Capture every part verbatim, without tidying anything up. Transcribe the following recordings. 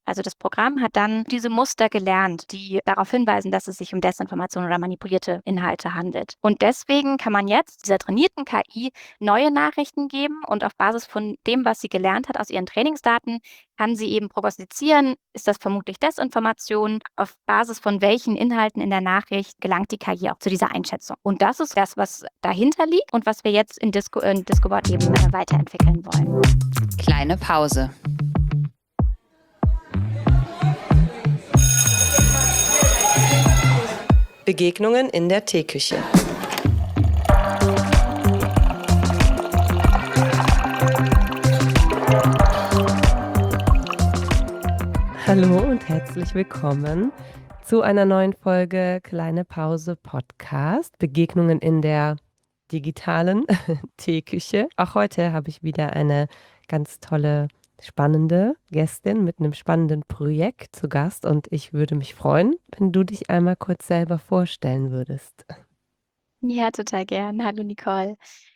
Also das Programm hat dann diese Muster gelernt, die darauf hinweisen, dass es sich um Desinformation oder manipulierte Inhalte handelt. Und deswegen kann man jetzt dieser trainierten K I neue Nachrichten geben und auf Basis von dem, was sie gelernt hat aus ihren Trainingsdaten, kann sie eben prognostizieren, ist das vermutlich Desinformation, auf Basis von welchen Inhalten in der Nachricht gelangt die K I auch zu dieser Einschätzung. Und das ist das, was dahinter liegt und was wir jetzt in Disco, in Discoboard eben äh, weiterentwickeln wollen. Kleine Pause. Begegnungen in der Teeküche. Hallo und herzlich willkommen zu einer neuen Folge Kleine Pause Podcast. Begegnungen in der digitalen Teeküche. Auch heute habe ich wieder eine ganz tolle, spannende Gästin mit einem spannenden Projekt zu Gast und ich würde mich freuen, wenn du dich einmal kurz selber vorstellen würdest. Ja, total gern. Hallo Nicole.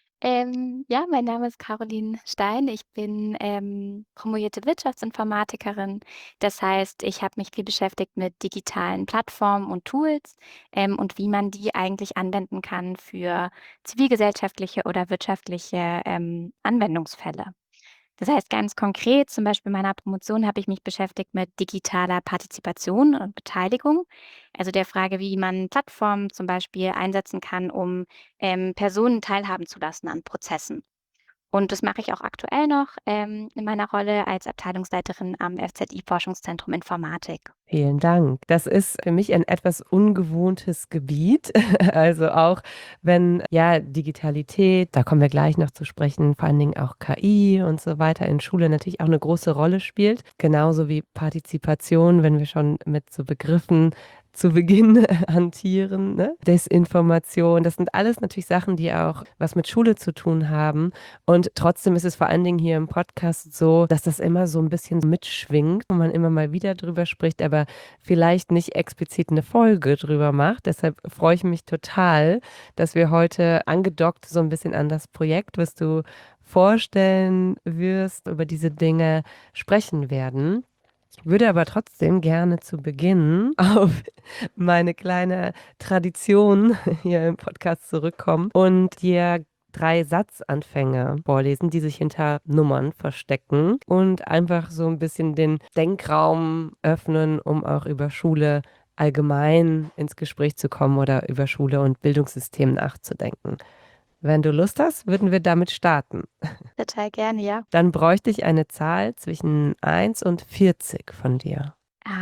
Ähm, ja, mein Name ist Caroline Stein. Ich bin ähm, promovierte Wirtschaftsinformatikerin. Das heißt, ich habe mich viel beschäftigt mit digitalen Plattformen und Tools ähm, und wie man die eigentlich anwenden kann für zivilgesellschaftliche oder wirtschaftliche ähm, Anwendungsfälle. Das heißt ganz konkret, zum Beispiel in meiner Promotion habe ich mich beschäftigt mit digitaler Partizipation und Beteiligung. Also der Frage, wie man Plattformen zum Beispiel einsetzen kann, um ähm, Personen teilhaben zu lassen an Prozessen. Und das mache ich auch aktuell noch ähm, in meiner Rolle als Abteilungsleiterin am F Z I-Forschungszentrum Informatik. Vielen Dank. Das ist für mich ein etwas ungewohntes Gebiet. Also auch wenn ja Digitalität, da kommen wir gleich noch zu sprechen, vor allen Dingen auch K I und so weiter in Schule natürlich auch eine große Rolle spielt. Genauso wie Partizipation, wenn wir schon mit so Begriffen zu Beginn hantieren, ne? Desinformation, das sind alles natürlich Sachen, die auch was mit Schule zu tun haben. Und trotzdem ist es vor allen Dingen hier im Podcast so, dass das immer so ein bisschen mitschwingt und man immer mal wieder drüber spricht, aber vielleicht nicht explizit eine Folge drüber macht. Deshalb freue ich mich total, dass wir heute angedockt so ein bisschen an das Projekt, was du vorstellen wirst, über diese Dinge sprechen werden. Ich würde aber trotzdem gerne zu Beginn auf meine kleine Tradition hier im Podcast zurückkommen und dir drei Satzanfänge vorlesen, die sich hinter Nummern verstecken und einfach so ein bisschen den Denkraum öffnen, um auch über Schule allgemein ins Gespräch zu kommen oder über Schule und Bildungssystem nachzudenken. Wenn du Lust hast, würden wir damit starten. Total gerne, ja. Dann bräuchte ich eine Zahl zwischen eins und vierzig von dir.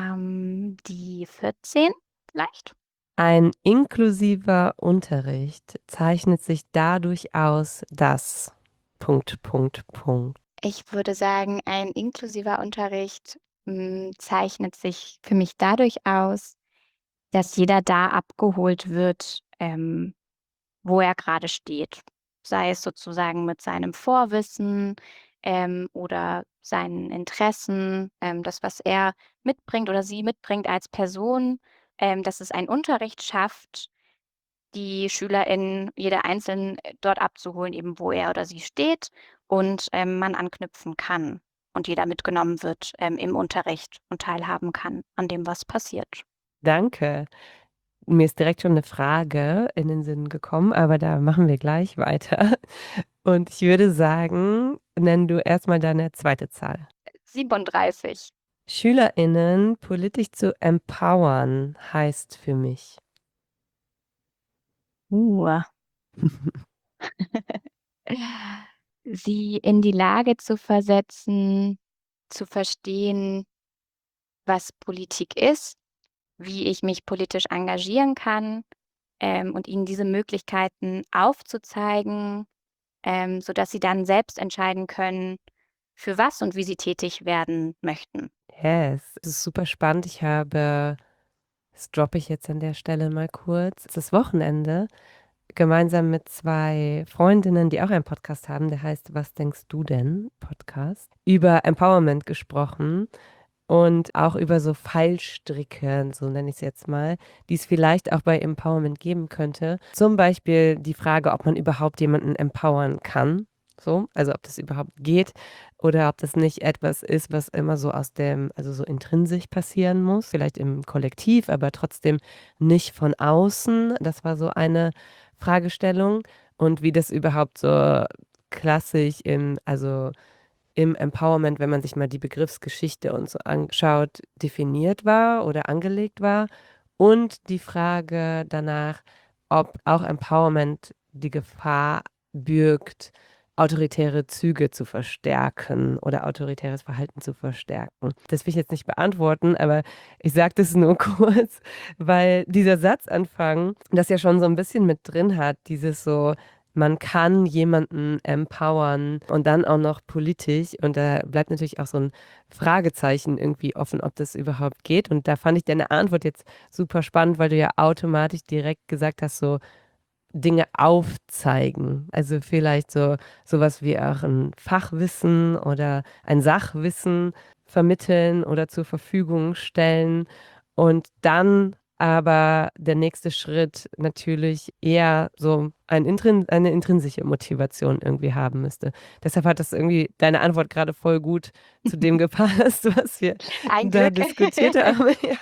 Ähm, die vierzehn vielleicht? Ein inklusiver Unterricht zeichnet sich dadurch aus, dass Punkt, Punkt, Punkt. Ich würde sagen, ein inklusiver Unterricht hm, zeichnet sich für mich dadurch aus, dass jeder da abgeholt wird, ähm, wo er gerade steht. Sei es sozusagen mit seinem Vorwissen ähm, oder seinen Interessen, ähm, das, was er mitbringt oder sie mitbringt als Person, ähm, dass es einen Unterricht schafft, die SchülerInnen, jeder Einzelnen äh, dort abzuholen, eben wo er oder sie steht und ähm, man anknüpfen kann und jeder mitgenommen wird ähm, im Unterricht und teilhaben kann an dem, was passiert. Danke. Mir ist direkt schon eine Frage in den Sinn gekommen, aber da machen wir gleich weiter. Und ich würde sagen, nenn du erstmal deine zweite Zahl. siebenunddreißig. SchülerInnen politisch zu empowern heißt für mich. Uh. Sie in die Lage zu versetzen, zu verstehen, was Politik ist, wie ich mich politisch engagieren kann, ähm, und ihnen diese Möglichkeiten aufzuzeigen, ähm, sodass sie dann selbst entscheiden können, für was und wie sie tätig werden möchten. Yes, es ist super spannend. Ich habe, das droppe ich jetzt an der Stelle mal kurz, das Wochenende gemeinsam mit zwei Freundinnen, die auch einen Podcast haben, der heißt „Was denkst du denn?" Podcast, über Empowerment gesprochen und auch über so Fallstricke, so nenne ich es jetzt mal, die es vielleicht auch bei Empowerment geben könnte. Zum Beispiel die Frage, ob man überhaupt jemanden empowern kann, so, also ob das überhaupt geht oder ob das nicht etwas ist, was immer so aus dem also so intrinsisch passieren muss, vielleicht im Kollektiv, aber trotzdem nicht von außen. Das war so eine Fragestellung und wie das überhaupt so klassisch im also im Empowerment, wenn man sich mal die Begriffsgeschichte und so anschaut, definiert war oder angelegt war. Und die Frage danach, ob auch Empowerment die Gefahr birgt, autoritäre Züge zu verstärken oder autoritäres Verhalten zu verstärken. Das will ich jetzt nicht beantworten, aber ich sage das nur kurz, weil dieser Satzanfang das ja schon so ein bisschen mit drin hat, dieses so, man kann jemanden empowern und dann auch noch politisch. Und da bleibt natürlich auch so ein Fragezeichen irgendwie offen, ob das überhaupt geht. Und da fand ich deine Antwort jetzt super spannend, weil du ja automatisch direkt gesagt hast, so Dinge aufzeigen. Also vielleicht so sowas wie auch ein Fachwissen oder ein Sachwissen vermitteln oder zur Verfügung stellen. Und dann aber der nächste Schritt natürlich eher so ein Intrin eine intrinsische Motivation irgendwie haben müsste. Deshalb hat das irgendwie deine Antwort gerade voll gut zu dem gepasst, was wir Ein da Glück. diskutiert haben. Ja.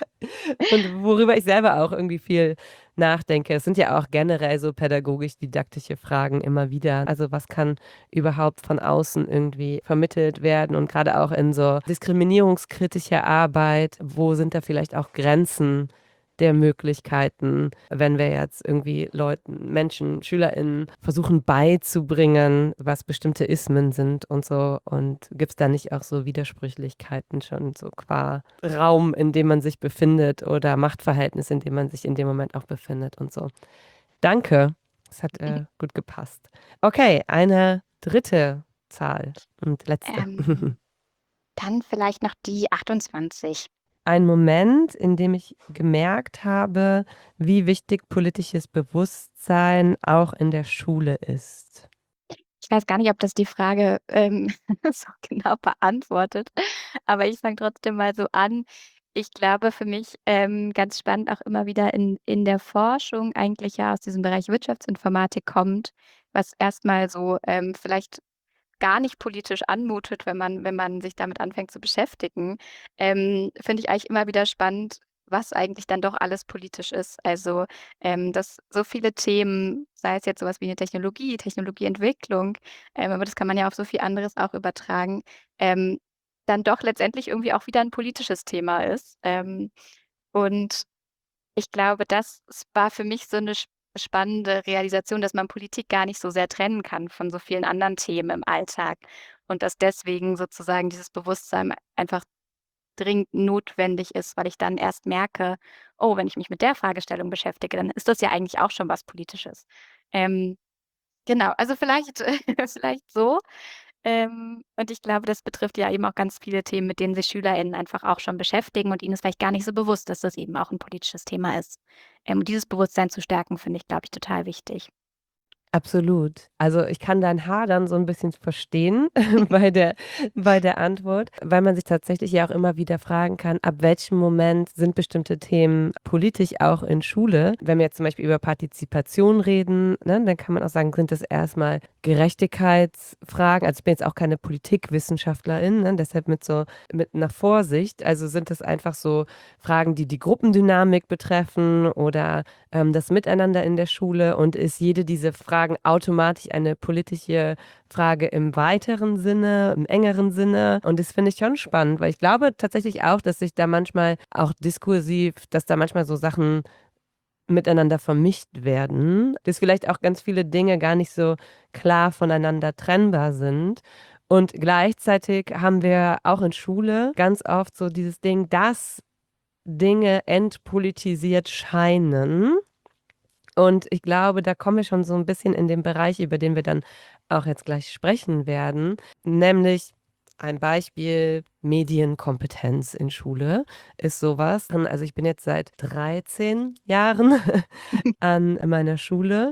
Und worüber ich selber auch irgendwie viel nachdenke. Es sind ja auch generell so pädagogisch-didaktische Fragen immer wieder. Also was kann überhaupt von außen irgendwie vermittelt werden und gerade auch in so diskriminierungskritischer Arbeit, wo sind da vielleicht auch Grenzen der Möglichkeiten, wenn wir jetzt irgendwie Leuten, Menschen, SchülerInnen versuchen beizubringen, was bestimmte Ismen sind und so. Und gibt es da nicht auch so Widersprüchlichkeiten schon so qua Raum, in dem man sich befindet oder Machtverhältnis, in dem man sich in dem Moment auch befindet und so. Danke. Das hat äh, gut gepasst. Okay, eine dritte Zahl und letzte. Ähm, Dann vielleicht noch die achtundzwanzig. Ein Moment, in dem ich gemerkt habe, wie wichtig politisches Bewusstsein auch in der Schule ist. Ich weiß gar nicht, ob das die Frage, ähm, so genau beantwortet, aber ich fange trotzdem mal so an. Ich glaube für mich, ähm, ganz spannend auch immer wieder in in der Forschung eigentlich ja aus diesem Bereich Wirtschaftsinformatik kommt, was erst mal so, ähm, vielleicht gar nicht politisch anmutet, wenn man wenn man sich damit anfängt zu beschäftigen, ähm, finde ich eigentlich immer wieder spannend, was eigentlich dann doch alles politisch ist. Also, ähm, dass so viele Themen, sei es jetzt so was wie 'ne Technologie, Technologieentwicklung, ähm, aber das kann man ja auf so viel anderes auch übertragen, ähm, dann doch letztendlich irgendwie auch wieder 'n politisches Thema ist. Ähm, und ich glaube, das s war für mich so 'ne sp spannende Realisation, dass man Politik gar nicht so sehr trennen kann von so vielen anderen Themen im Alltag und dass deswegen sozusagen dieses Bewusstsein einfach dringend notwendig ist, weil ich dann erst merke: „Oh, wenn ich mich mit der Fragestellung beschäftige, dann ist das ja eigentlich auch schon was Politisches.“ Ähm, genau, also vielleicht vielleicht so. Ähm, und ich glaube, das betrifft ja eben auch ganz viele Themen, mit denen sich SchülerInnen einfach auch schon beschäftigen und ihnen ist vielleicht gar nicht so bewusst, dass das eben auch 'n politisches Thema ist. Ähm, und dieses Bewusstsein zu stärken, finde ich, glaube ich, total wichtig. Absolut. Also, ich kann dein Hadern so 'n bisschen verstehen bei der bei der Antwort, weil man sich tatsächlich ja auch immer wieder fragen kann, ab welchem Moment sind bestimmte Themen politisch auch in Schule? Wenn wir jetzt zum Beispiel über Partizipation reden, ne, dann kann man auch sagen, sind das erst mal Gerechtigkeitsfragen. Also, ich bin jetzt auch keine Politikwissenschaftlerin, ne, deshalb mit so mit 'ner Vorsicht. Also, sind das einfach so Fragen, die die Gruppendynamik betreffen oder, ähm, das Miteinander in der Schule und ist jede dieser Fragen automatisch eine politische Frage im weiteren Sinne, im engeren Sinne. Und das finde ich schon spannend, weil ich glaube tatsächlich auch, dass sich da manchmal auch diskursiv dass da manchmal so Sachen miteinander vermischt werden, dass vielleicht auch ganz viele Dinge gar nicht so klar voneinander trennbar sind. Und gleichzeitig haben wir auch in Schule ganz oft so dieses Ding, dass Dinge entpolitisiert scheinen. Und ich glaube, da kommen wir schon so 'n bisschen in den Bereich, über den wir dann auch jetzt gleich sprechen werden, nämlich ein Beispiel, Medienkompetenz in Schule ist so was. Also, ich bin jetzt seit dreizehn Jahren an meiner Schule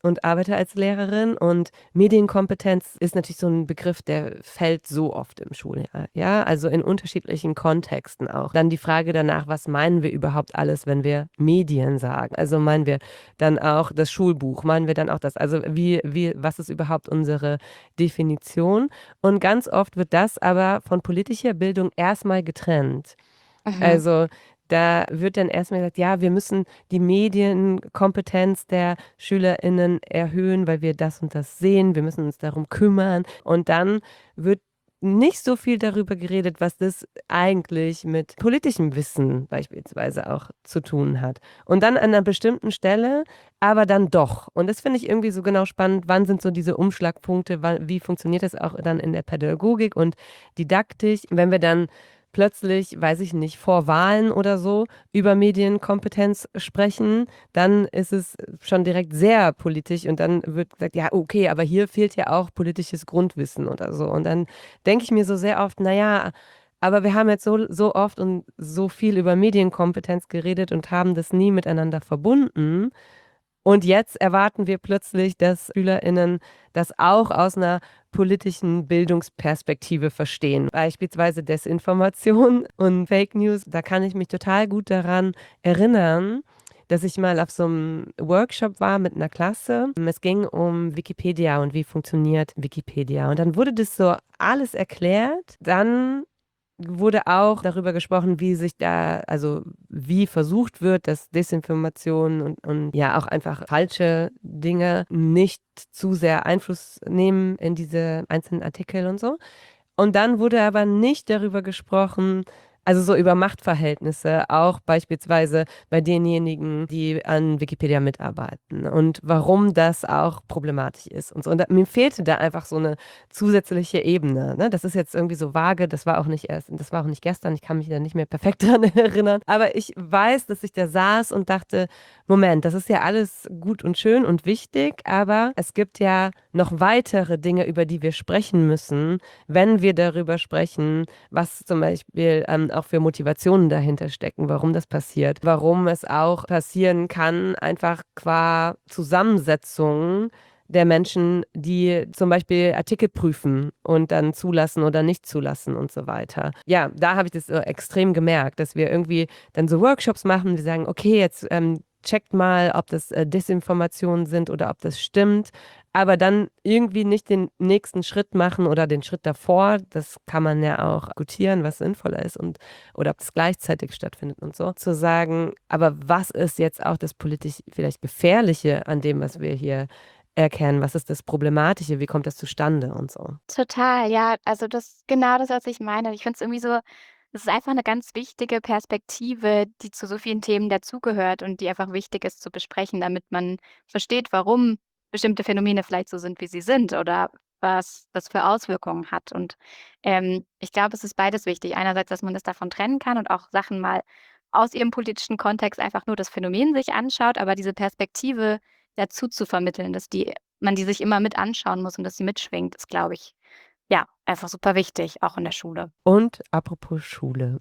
und arbeite als Lehrerin und Medienkompetenz ist natürlich so ein Begriff, der fällt so oft im Schuljahr, ja, also in unterschiedlichen Kontexten auch. Dann die Frage danach, was meinen wir überhaupt alles, wenn wir Medien sagen? Also meinen wir dann auch das Schulbuch, meinen wir dann auch das? Also wie, wie, was ist überhaupt unsere Definition? Und ganz oft wird das aber von politischer Bildung erstmal getrennt. Mhm. Also da wird dann erstmal gesagt, ja, wir müssen die Medienkompetenz der SchülerInnen erhöhen, weil wir das und das sehen, wir müssen uns darum kümmern. Und dann wird nicht so viel darüber geredet, was das eigentlich mit politischem Wissen beispielsweise auch zu tun hat. Und dann an einer bestimmten Stelle, aber dann doch. Und das finde ich irgendwie so genau spannend, wann sind so diese Umschlagpunkte, wann, wie funktioniert das auch dann in der Pädagogik und Didaktik, wenn wir dann plötzlich, weiß ich nicht, vor Wahlen oder so über Medienkompetenz sprechen, dann ist es schon direkt sehr politisch und dann wird gesagt, ja, okay, aber hier fehlt ja auch politisches Grundwissen oder so. Und dann denke ich mir so sehr oft, naja, aber wir haben jetzt so, so oft und so viel über Medienkompetenz geredet und haben das nie miteinander verbunden. Und jetzt erwarten wir plötzlich, dass SchülerInnen das auch aus einer politischen Bildungsperspektive verstehen. Beispielsweise Desinformation und Fake News. Da kann ich mich total gut daran erinnern, dass ich mal auf so einem Workshop war mit einer Klasse. Es ging um Wikipedia und wie funktioniert Wikipedia. Und dann wurde das so alles erklärt. Dann wurde auch darüber gesprochen, wie sich da, also wie versucht wird, dass Desinformation und, und ja auch einfach falsche Dinge nicht zu sehr Einfluss nehmen in diese einzelnen Artikel und so. Und dann wurde aber nicht darüber gesprochen, also so über Machtverhältnisse, auch beispielsweise bei denjenigen, die an Wikipedia mitarbeiten und warum das auch problematisch ist und so. Und da, mir fehlte da einfach so eine zusätzliche Ebene. Ne? Das ist jetzt irgendwie so vage, das war auch nicht erst, das war auch nicht gestern, ich kann mich da nicht mehr perfekt dran erinnern. Aber ich weiß, dass ich da saß und dachte, Moment, das ist ja alles gut und schön und wichtig, aber es gibt ja noch weitere Dinge, über die wir sprechen müssen, wenn wir darüber sprechen, was zum Beispiel ähm, auch für Motivationen dahinter stecken, warum das passiert, warum es auch passieren kann, einfach qua Zusammensetzung der Menschen, die zum Beispiel Artikel prüfen und dann zulassen oder nicht zulassen und so weiter. Ja, da habe ich das so extrem gemerkt, dass wir irgendwie dann so Workshops machen, wir sagen, okay, jetzt ähm, checkt mal, ob das äh, Desinformationen sind oder ob das stimmt, aber dann irgendwie nicht den nächsten Schritt machen oder den Schritt davor. Das kann man ja auch gutieren, was sinnvoller ist und oder ob es gleichzeitig stattfindet und so. Zu sagen, aber was ist jetzt auch das politisch vielleicht Gefährliche an dem, was wir hier erkennen? Was ist das Problematische? Wie kommt das zustande und so? Total, ja. Also, das ist genau das, was ich meine. Ich finde es irgendwie so, es ist einfach eine ganz wichtige Perspektive, die zu so vielen Themen dazugehört und die einfach wichtig ist zu besprechen, damit man versteht, warum bestimmte Phänomene vielleicht so sind, wie sie sind oder was das für Auswirkungen hat. Und, ähm, ich glaube, es ist beides wichtig. Einerseits, dass man das davon trennen kann und auch Sachen mal aus ihrem politischen Kontext einfach nur das Phänomen sich anschaut, aber diese Perspektive dazu zu vermitteln, dass die man die sich immer mit anschauen muss und dass sie mitschwingt, ist, glaube ich, ja, einfach super wichtig, auch in der Schule. Und apropos Schule.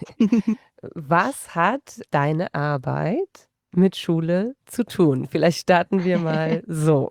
Was hat deine Arbeit mit Schule zu tun? Vielleicht starten wir mal so.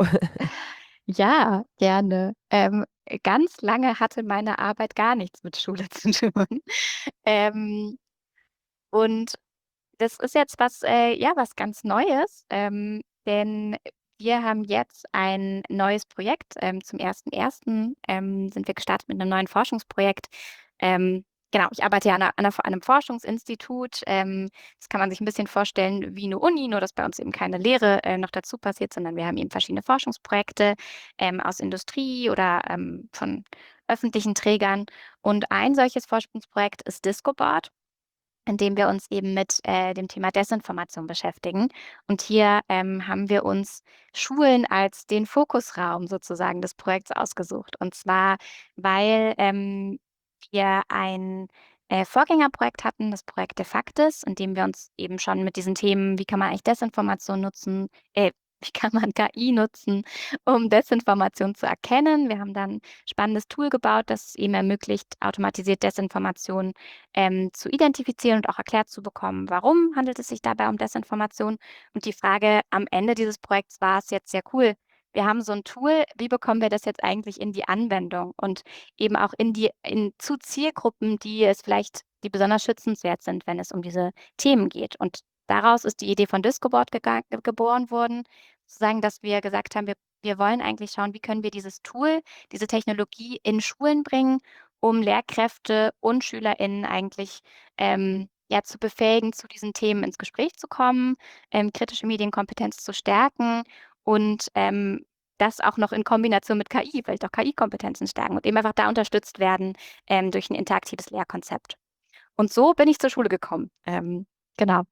Ja, gerne. Ähm, ganz lange hatte meine Arbeit gar nichts mit Schule zu tun. Ähm, und das ist jetzt was, äh, ja, was ganz Neues, ähm, denn wir haben jetzt ein neues Projekt. Ähm, zum ersten ersten Ähm, sind wir gestartet mit einem neuen Forschungsprojekt. Ähm, genau, ich arbeite ja an 'ner an 'ner an 'nem Forschungsinstitut. Ähm, das kann man sich ein bisschen vorstellen wie eine Uni, nur dass bei uns eben keine Lehre, äh, noch dazu passiert, sondern wir haben eben verschiedene Forschungsprojekte, ähm, aus Industrie oder, ähm, von öffentlichen Trägern. Und ein solches Forschungsprojekt ist Discoboard, in dem wir uns eben mit, äh, dem Thema Desinformation beschäftigen. Und hier, ähm, haben wir uns Schulen als den Fokusraum sozusagen des Projekts ausgesucht. Und zwar, weil, ähm, wir ein, äh, Vorgängerprojekt hatten, das Projekt „Defaktis", in dem wir uns eben schon mit diesen Themen, wie kann man eigentlich Desinformation nutzen äh, wie kann man K I nutzen, um Desinformation zu erkennen. Wir haben dann 'n spannendes Tool gebaut, das es eben ermöglicht, automatisiert Desinformation, ähm, zu identifizieren und auch erklärt zu bekommen, warum handelt es sich dabei um Desinformation. Und die Frage am Ende dieses Projekts war es jetzt: „Ja cool, wir haben so 'n Tool, wie bekommen wir das jetzt eigentlich in die Anwendung und eben auch in die in zu Zielgruppen, die es vielleicht die besonders schützenswert sind, wenn es um diese Themen geht?“ Und daraus ist die Idee von Discoboard gega geboren worden, sozusagen, dass wir gesagt haben, wir wir wollen eigentlich schauen, wie können wir dieses Tool, diese Technologie in Schulen bringen, um Lehrkräfte und SchülerInnen eigentlich, ähm, ja, zu befähigen, zu diesen Themen ins Gespräch zu kommen, ähm, kritische Medienkompetenz zu stärken und, ähm, das auch noch in Kombination mit K I, vielleicht auch K I-Kompetenzen stärken und eben einfach da unterstützt werden, ähm, durch 'n interaktives Lehrkonzept. Und so bin ich zur Schule gekommen. Ähm, genau.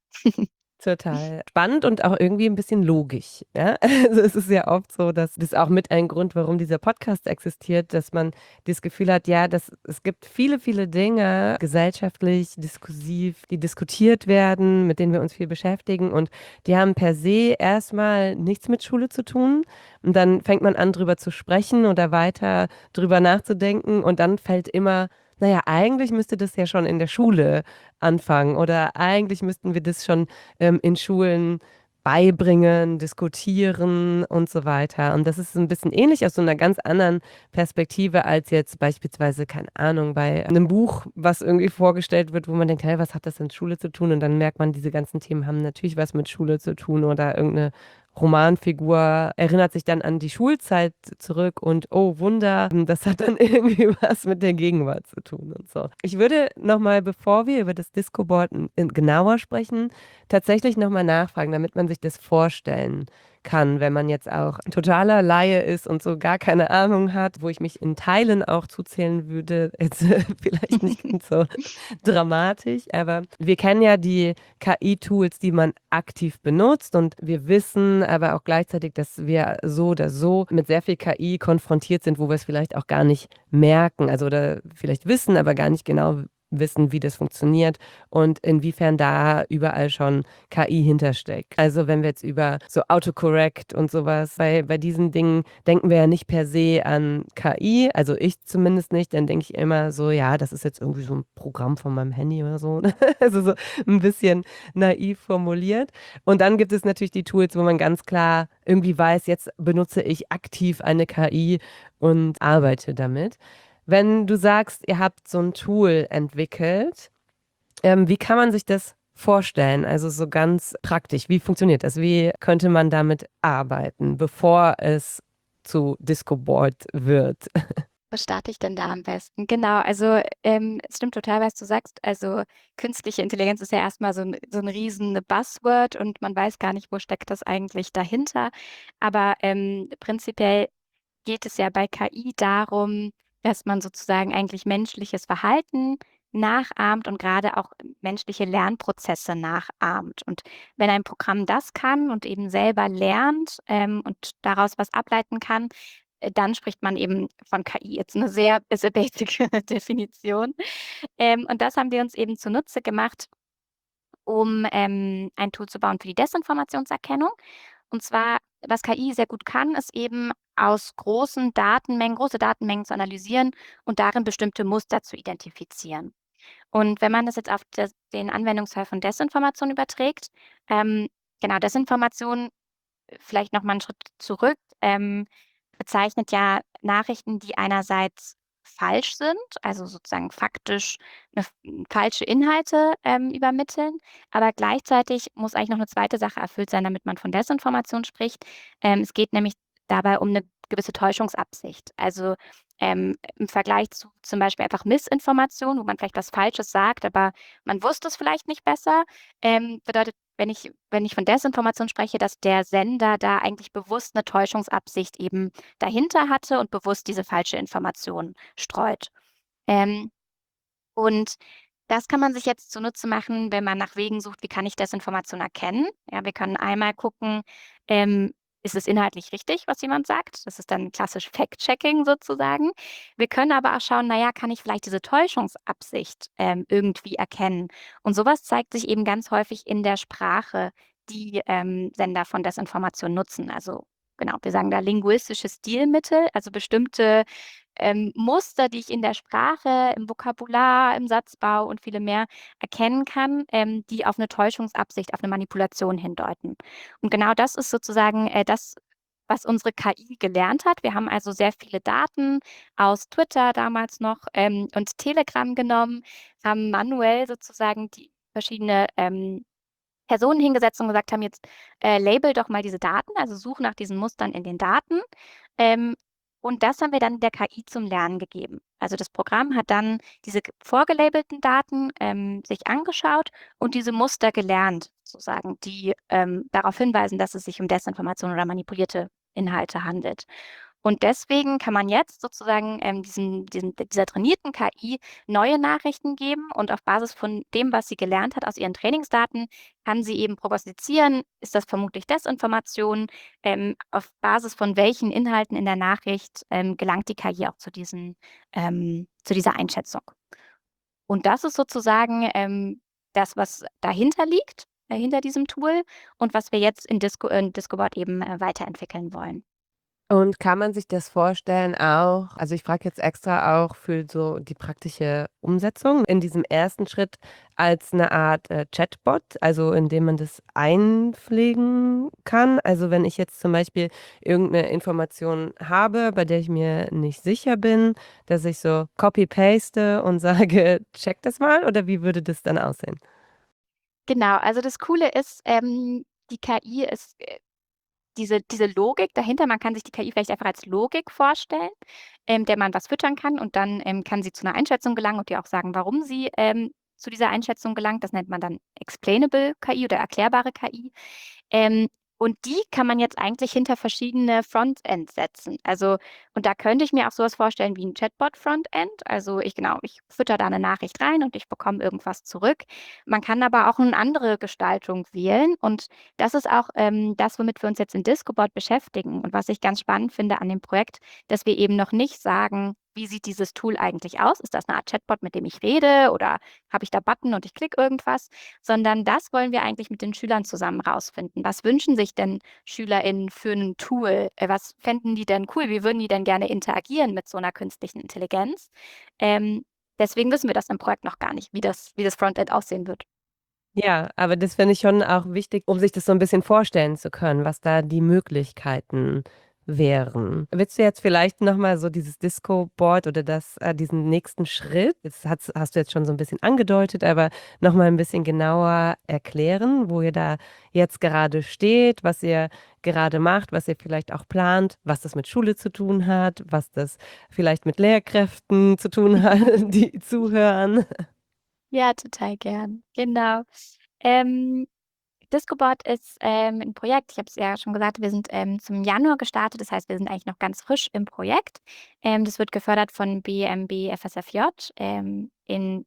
Total spannend und auch irgendwie 'n bisschen logisch, ja? Also, es ist ja oft so, dass das auch mit ein Grund, warum dieser Podcast existiert, dass man das Gefühl hat, ja, dass es gibt viele, viele Dinge gesellschaftlich, diskursiv, die diskutiert werden, mit denen wir uns viel beschäftigen und die haben per se erst mal nichts mit Schule zu tun. Und dann fängt man an, drüber zu sprechen oder weiter drüber nachzudenken und dann fällt immer: „Na ja, eigentlich müsste das ja schon in der Schule anfangen oder eigentlich müssten wir das schon, ähm, in Schulen beibringen, diskutieren“ und so weiter. Und das ist 'n bisschen ähnlich aus so 'ner ganz anderen Perspektive als jetzt beispielsweise, keine Ahnung, bei 'nem Buch, was irgendwie vorgestellt wird, wo man denkt: „Hä, was hat das mit Schule zu tun?“ Und dann merkt man, diese ganzen Themen haben natürlich was mit Schule zu tun oder irgend 'ne Romanfigur erinnert sich dann an die Schulzeit zurück und, oh Wunder, das hat dann irgendwie was mit der Gegenwart zu tun und so. Ich würde noch mal, bevor wir über das Discoboard n in genauer sprechen, tatsächlich noch mal nachfragen, damit man sich das vorstellen kann, wenn man jetzt auch totaler Laie ist und so gar keine Ahnung hat, wo ich mich in Teilen auch zuzählen würde, jetzt vielleicht nicht ganz so dramatisch, aber wir kennen ja die K I-Tools, die man aktiv benutzt und wir wissen aber auch gleichzeitig, dass wir so oder so mit sehr viel K I konfrontiert sind, wo wir's vielleicht auch gar nicht merken, also oder vielleicht wissen, aber gar nicht genau wissen, wie das funktioniert und inwiefern da überall schon K I hintersteckt. Also, wenn wir jetzt über so Autocorrect und so was bei bei diesen Dingen denken wir ja nicht per se an K I, also ich zumindest nicht, dann denke ich immer so: „Ja, das ist jetzt irgendwie so 'n Programm von meinem Handy oder so“, ne? Also, so 'n bisschen naiv formuliert. Und dann gibt es natürlich die Tools, wo man ganz klar irgendwie weiß, jetzt benutze ich aktiv eine K I und arbeite damit. Wenn du sagst, ihr habt so 'n Tool entwickelt, ähm, wie kann man sich das vorstellen? Also, so ganz praktisch, wie funktioniert das? Wie könnte man damit arbeiten, bevor es zu Discoboard wird? Wo starte ich denn da am besten? Genau, also, ähm, es stimmt total, was du sagst. Also, künstliche Intelligenz ist ja erst mal so 'n so 'n riesen Buzzword und man weiß gar nicht, wo steckt das eigentlich dahinter. Aber, ähm, prinzipiell geht es ja bei K I darum, dass man sozusagen eigentlich menschliches Verhalten nachahmt und grade auch menschliche Lernprozesse nachahmt. Und wenn ein Programm das kann und eben selber lernt, ähm, und daraus was ableiten kann, äh, dann spricht man eben von K I. Jetzt 'ne sehr sehr basic Definition. Ähm, und das haben wir uns eben zunutze gemacht, um, ähm, ein Tool zu bauen für die Desinformationserkennung. Und zwar, was K I sehr gut kann, ist eben aus großen Datenmengen große Datenmengen zu analysieren und darin bestimmte Muster zu identifizieren. Und wenn man das jetzt auf das den Anwendungsfall von Desinformation überträgt, ähm, genau, Desinformation, vielleicht noch mal 'n Schritt zurück, ähm, bezeichnet ja Nachrichten, die einerseits falsch sind, also sozusagen faktisch 'ne f falsche Inhalte, ähm, übermitteln, aber gleichzeitig muss eigentlich noch 'ne zweite Sache erfüllt sein, damit man von Desinformation spricht. Ähm, es geht nämlich dabei um 'ne gewisse Täuschungsabsicht. Also, ähm, im Vergleich zu zum Beispiel einfach Missinformation, wo man vielleicht was Falsches sagt, aber man wusste es vielleicht nicht besser, ähm, bedeutet, wenn ich wenn ich von Desinformation spreche, dass der Sender da eigentlich bewusst 'ne Täuschungsabsicht eben dahinter hatte und bewusst diese falsche Information streut. Ähm, und das kann man sich jetzt zunutze machen, wenn man nach Wegen sucht, wie kann ich Desinformation erkennen? Ja, wir können einmal gucken, ähm, ist es inhaltlich richtig, was jemand sagt? Das ist dann klassisch Fact-Checking sozusagen. Wir können aber auch schauen, na ja, kann ich vielleicht diese Täuschungsabsicht, ähm, irgendwie erkennen? Und so was zeigt sich eben ganz häufig in der Sprache, die ähm, Sender von Desinformation nutzen. Also genau, wir sagen da linguistische Stilmittel, also bestimmte ähm, Muster, die ich in der Sprache, im Vokabular, im Satzbau und viele mehr erkennen kann, ähm, die auf eine Täuschungsabsicht, auf eine Manipulation hindeuten. Und genau das ist sozusagen äh, das, was unsere K I gelernt hat. Wir haben also sehr viele Daten aus Twitter damals noch ähm, und Telegram genommen, haben manuell sozusagen die verschiedene ähm, Personen hingesetzt und gesagt haben, jetzt äh, label doch mal diese Daten, also such nach diesen Mustern in den Daten. Ähm, und das haben wir dann der K I zum Lernen gegeben. Also das Programm hat dann diese ge- vorgelabelten Daten ähm, sich angeschaut und diese Muster gelernt, sozusagen, die ähm, darauf hinweisen, dass es sich um Desinformation oder manipulierte Inhalte handelt. Und deswegen kann man jetzt sozusagen ähm, diesen, diesen, dieser trainierten K I neue Nachrichten geben und auf Basis von dem, was sie gelernt hat aus ihren Trainingsdaten, kann sie eben prognostizieren, ist das vermutlich Desinformation, ähm, auf Basis von welchen Inhalten in der Nachricht ähm, gelangt die K I auch zu diesen, ähm, zu dieser Einschätzung. Und das ist sozusagen ähm, das, was dahinter liegt, äh, hinter diesem Tool und was wir jetzt in Disco, in Discoboard eben äh, weiterentwickeln wollen. Und kann man sich das vorstellen auch, also, ich frage jetzt extra auch für so die praktische Umsetzung in diesem ersten Schritt als eine Art, äh, Chatbot, also, indem man das einpflegen kann? Also, wenn ich jetzt zum Beispiel irgendeine Information habe, bei der ich mir nicht sicher bin, dass ich so copy paste und sage: „Check das mal“, oder wie würde das dann aussehen? Genau, also das Coole ist, ähm, die K I ist äh, diese, diese Logik dahinter, man kann sich die K I vielleicht einfach als Logik vorstellen, ähm, der man was füttern kann und dann ähm, kann sie zu einer Einschätzung gelangen und dir auch sagen, warum sie ähm, zu dieser Einschätzung gelangt. Das nennt man dann Explainable K I oder erklärbare K I. Ähm, und die kann man jetzt eigentlich hinter verschiedene Frontends setzen. Also, und da könnte ich mir auch sowas vorstellen wie ein Chatbot-Frontend. Also ich genau, ich fütter da eine Nachricht rein und ich bekomme irgendwas zurück. Man kann aber auch eine andere Gestaltung wählen. Und das ist auch ähm, das, womit wir uns jetzt in Discobot beschäftigen. Und was ich ganz spannend finde an dem Projekt, dass wir eben noch nicht sagen, wie sieht dieses Tool eigentlich aus? Ist das eine Art Chatbot, mit dem ich rede? Oder habe ich da Button und ich klicke irgendwas? Sondern das wollen wir eigentlich mit den Schülern zusammen rausfinden. Was wünschen sich denn SchülerInnen für ein Tool? Äh, Was fänden die denn cool? Wie würden die denn gerne interagieren mit so einer künstlichen Intelligenz? Ähm, deswegen wissen wir das im Projekt noch gar nicht, wie das, wie das Frontend aussehen wird. Ja, aber das finde ich schon auch wichtig, um sich das so 'n bisschen vorstellen zu können, was da die Möglichkeiten wären. Willst du jetzt vielleicht noch mal so dieses Disco-Board oder das äh, diesen nächsten Schritt, das hat's hast du jetzt schon so 'n bisschen angedeutet, aber noch mal 'n bisschen genauer erklären, wo ihr da jetzt gerade steht, was ihr gerade macht, was ihr vielleicht auch plant, was das mit Schule zu tun hat, was das vielleicht mit Lehrkräften zu tun hat, die zuhören? Ja, total gern. Genau. Ähm, Discobot ist ähm, ein Projekt, ich habe es ja schon gesagt, wir sind ähm, zum Januar gestartet, das heißt, wir sind eigentlich noch ganz frisch im Projekt. Ähm, das wird gefördert von B M B F S F J ähm, in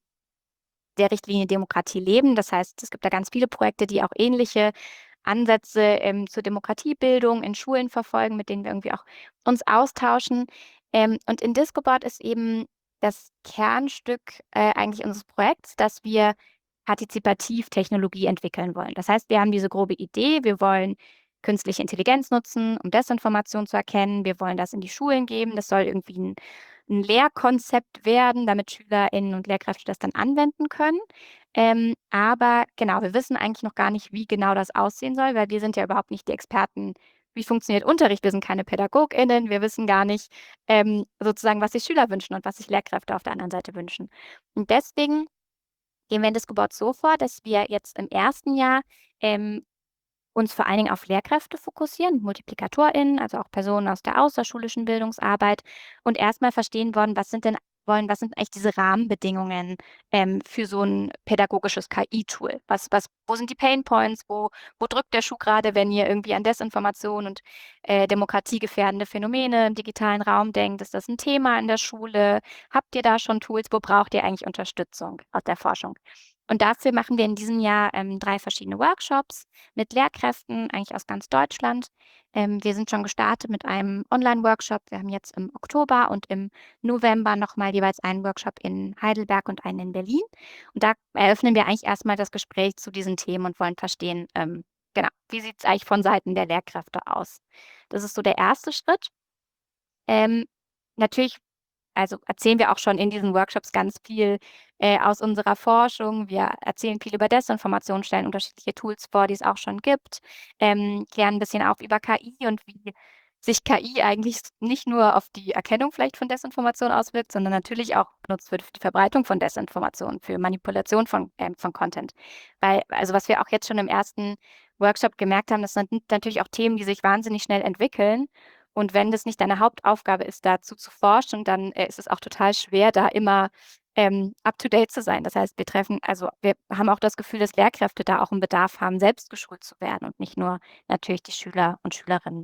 der Richtlinie Demokratie leben. Das heißt, es gibt da ganz viele Projekte, die auch ähnliche Ansätze ähm, zur Demokratiebildung in Schulen verfolgen, mit denen wir irgendwie auch uns austauschen. Ähm, und in Discobot ist eben das Kernstück äh, eigentlich unseres Projekts, dass wir partizipativ Technologie entwickeln wollen. Das heißt, wir haben diese grobe Idee, wir wollen künstliche Intelligenz nutzen, um Desinformation zu erkennen. Wir wollen das in die Schulen geben. Das soll irgendwie ein, ein Lehrkonzept werden, damit SchülerInnen und Lehrkräfte das dann anwenden können. Ähm, aber genau, wir wissen eigentlich noch gar nicht, wie genau das aussehen soll, weil wir sind ja überhaupt nicht die Experten. Wie funktioniert Unterricht? Wir sind keine PädagogInnen. Wir wissen gar nicht ähm, sozusagen, was sich Schüler wünschen und was sich Lehrkräfte auf der anderen Seite wünschen. Und deswegen gehen wir in Discobot so vor, dass wir jetzt im ersten Jahr ähm, uns vor allen Dingen auf Lehrkräfte fokussieren, MultiplikatorInnen, also auch Personen aus der außerschulischen Bildungsarbeit und erstmal verstehen wollen, was sind denn wollen, was sind eigentlich diese Rahmenbedingungen ähm, für so ein pädagogisches K I-Tool? Was, was, wo sind die Pain Points? Wo, wo drückt der Schuh gerade, wenn ihr irgendwie an Desinformation und äh, demokratiegefährdende Phänomene im digitalen Raum denkt? Ist das ein Thema in der Schule? Habt ihr da schon Tools? Wo braucht ihr eigentlich Unterstützung aus der Forschung? Und dafür machen wir in diesem Jahr ähm, drei verschiedene Workshops mit Lehrkräften, eigentlich aus ganz Deutschland. Ähm, wir sind schon gestartet mit einem Online-Workshop. Wir haben jetzt im Oktober und im November nochmal jeweils einen Workshop in Heidelberg und einen in Berlin. Und da eröffnen wir eigentlich erstmal das Gespräch zu diesen Themen und wollen verstehen, ähm, genau, wie sieht's eigentlich von Seiten der Lehrkräfte aus? Das ist so der erste Schritt. Ähm, natürlich also, erzählen wir auch schon in diesen Workshops ganz viel, äh, aus unserer Forschung. Wir erzählen viel über Desinformation, stellen unterschiedliche Tools vor, die es auch schon gibt, ähm, klären 'n bisschen auf über K I und wie sich K I eigentlich s nicht nur auf die Erkennung vielleicht von Desinformation auswirkt, sondern natürlich auch benutzt wird für die Verbreitung von Desinformation, für Manipulation von ähm, von Content. Weil also, was wir auch jetzt schon im ersten Workshop gemerkt haben, das sind natürlich auch Themen, die sich wahnsinnig schnell entwickeln. Und wenn das nicht deine Hauptaufgabe ist, dazu zu forschen, dann, äh, ist es auch total schwer, da immer, ähm, up to date zu sein. Das heißt, wir treffen also, wir haben auch das Gefühl, dass Lehrkräfte da auch 'n Bedarf haben, selbst geschult zu werden und nicht nur natürlich die Schüler und Schülerinnen.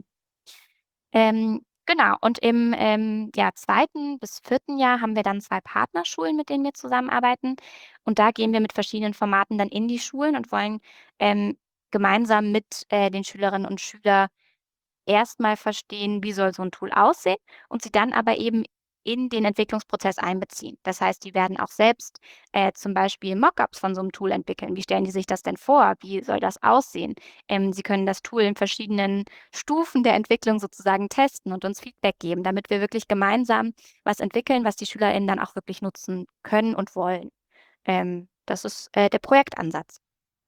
Ähm, genau, und im, ähm, ja, zweiten bis vierten Jahr haben wir dann zwei Partnerschulen, mit denen wir zusammenarbeiten. Und da gehen wir mit verschiedenen Formaten dann in die Schulen und wollen, ähm, gemeinsam mit, äh, den Schülerinnen und Schüler erst mal verstehen, wie soll so 'n Tool aussehen und sie dann aber eben in den Entwicklungsprozess einbeziehen. Das heißt, die werden auch selbst, äh, zum Beispiel Mockups von so 'nem Tool entwickeln. Wie stellen die sich das denn vor? Wie soll das aussehen? Ähm, sie können das Tool in verschiedenen Stufen der Entwicklung sozusagen testen und uns Feedback geben, damit wir wirklich gemeinsam was entwickeln, was die SchülerInnen dann auch wirklich nutzen können und wollen. Ähm, das ist, äh, der Projektansatz.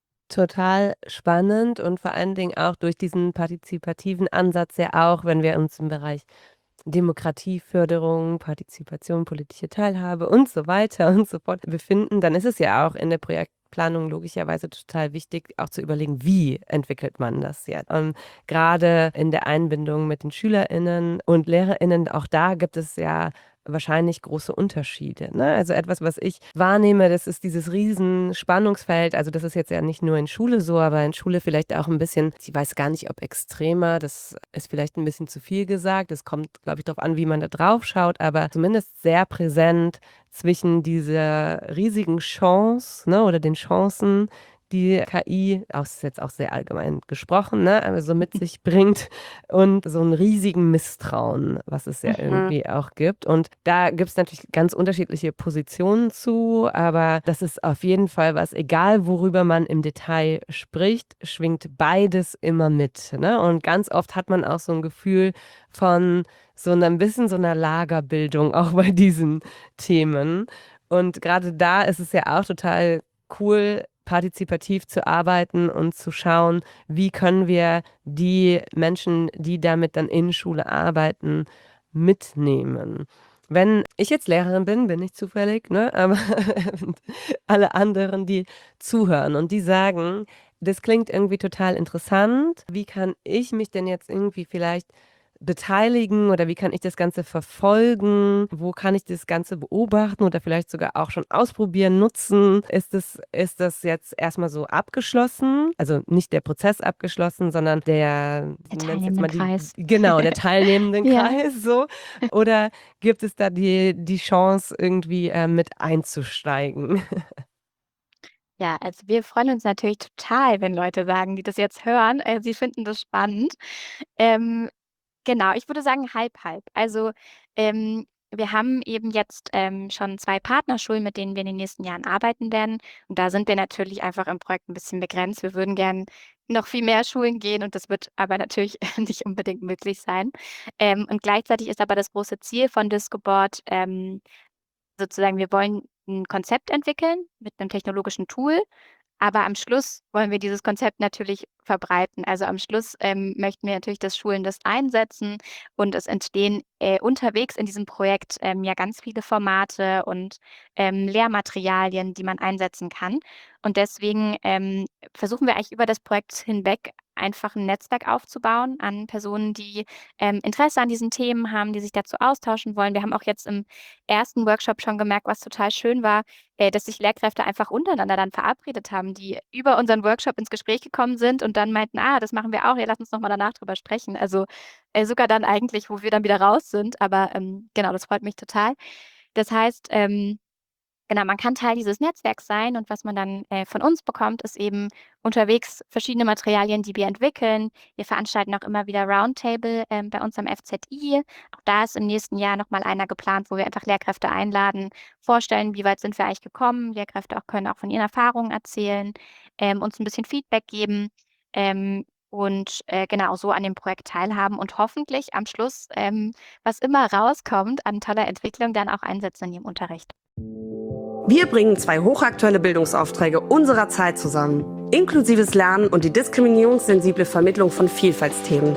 Total spannend und vor allen Dingen auch durch diesen partizipativen Ansatz ja auch, wenn wir uns im Bereich Demokratieförderung, Partizipation, politische Teilhabe und so weiter und so fort befinden, dann ist es ja auch in der Projektplanung logischerweise total wichtig, auch zu überlegen, wie entwickelt man das jetzt? Und grade in der Einbindung mit den SchülerInnen und LehrerInnen, auch da gibt es ja wahrscheinlich große Unterschiede, ne? Also, etwas, was ich wahrnehme, das ist dieses Riesenspannungsfeld. Also, das ist jetzt ja nicht nur in Schule so, aber in Schule vielleicht auch 'n bisschen ich weiß gar nicht, ob extremer, das ist vielleicht 'n bisschen zu viel gesagt. Es kommt, glaube ich, drauf an, wie man da drauf schaut, aber zumindest sehr präsent zwischen dieser riesigen Chance, ne, oder den Chancen, die K I, auch ist jetzt auch sehr allgemein gesprochen, ne, aber so mit sich bringt und so 'n riesigen Misstrauen, was es ja Mhm. irgendwie auch gibt. Und da gibt's natürlich ganz unterschiedliche Positionen zu, aber das ist auf jeden Fall was egal worüber man im Detail spricht, schwingt beides immer mit, ne? Und ganz oft hat man auch so 'n Gefühl von so 'nem bisschen so 'ner Lagerbildung auch bei diesen Themen. Und grade da ist es ja auch total cool, partizipativ zu arbeiten und zu schauen, wie können wir die Menschen, die damit dann in Schule arbeiten, mitnehmen. Wenn ich jetzt Lehrerin bin, bin ich zufällig, ne, aber alle anderen, die zuhören und die sagen: „Das klingt irgendwie total interessant. Wie kann ich mich denn jetzt irgendwie vielleicht beteiligen oder wie kann ich das Ganze verfolgen? Wo kann ich das Ganze beobachten oder vielleicht sogar auch schon ausprobieren, nutzen?“ Ist das ist das jetzt erst mal so abgeschlossen? Also, nicht der Prozess abgeschlossen, sondern der Der ich nenne es jetzt mal die Teilnehmendenkreis. genau, der Ja. Teilnehmendenkreis so. Oder gibt es da die die Chance, irgendwie, äh, mit einzusteigen? Ja, also, wir freuen uns natürlich total, wenn Leute sagen, die das jetzt hören, äh, sie finden das spannend. Ähm, genau, ich würde sagen halb, halb. Also, ähm, wir haben eben jetzt, ähm, schon zwei Partnerschulen, mit denen wir in den nächsten Jahren arbeiten werden. Und da sind wir natürlich einfach im Projekt 'n bisschen begrenzt. Wir würden gern noch viel mehr Schulen gehen und das wird aber natürlich nicht unbedingt möglich sein. Ähm, und gleichzeitig ist aber das große Ziel von Discoboard, ähm, sozusagen wir wollen 'n Konzept entwickeln mit 'nem technologischen Tool, aber am Schluss wollen wir dieses Konzept natürlich verbreiten. Also, am Schluss, ähm, möchten wir natürlich, dass Schulen das einsetzen und es entstehen, äh, unterwegs in diesem Projekt, ähm, ja ganz viele Formate und, ähm, Lehrmaterialien, die man einsetzen kann. Und deswegen, ähm, versuchen wir eigentlich über das Projekt hinweg einfach 'n Netzwerk aufzubauen an Personen, die, ähm, Interesse an diesen Themen haben, die sich dazu austauschen wollen. Wir haben auch jetzt im ersten Workshop schon gemerkt, was total schön war, äh, dass sich Lehrkräfte einfach untereinander dann verabredet haben, die über unseren Workshop ins Gespräch gekommen sind und dann meinten: „Ah, das machen wir auch. Ja, lass uns noch mal danach drüber sprechen.“ Also, äh, sogar dann eigentlich, wo wir dann wieder raus sind, aber, ähm, genau, das freut mich total. Das heißt, ähm, genau, man kann Teil dieses Netzwerks sein und was man dann, äh, von uns bekommt, ist eben unterwegs verschiedene Materialien, die wir entwickeln. Wir veranstalten auch immer wieder Roundtable, ähm, bei uns am F Z I. Auch da ist im nächsten Jahr noch mal einer geplant, wo wir einfach Lehrkräfte einladen, vorstellen, wie weit sind wir eigentlich gekommen. Lehrkräfte auch können auch von ihren Erfahrungen erzählen, ähm, uns 'n bisschen Feedback geben. ähm, und, äh, genau so an dem Projekt teilhaben und hoffentlich am Schluss, ähm, was immer rauskommt an toller Entwicklung, dann auch einsetzen in ihrem Unterricht. Wir bringen zwei hochaktuelle Bildungsaufträge unserer Zeit zusammen. Inklusives Lernen und die diskriminierungssensible Vermittlung von Vielfaltsthemen.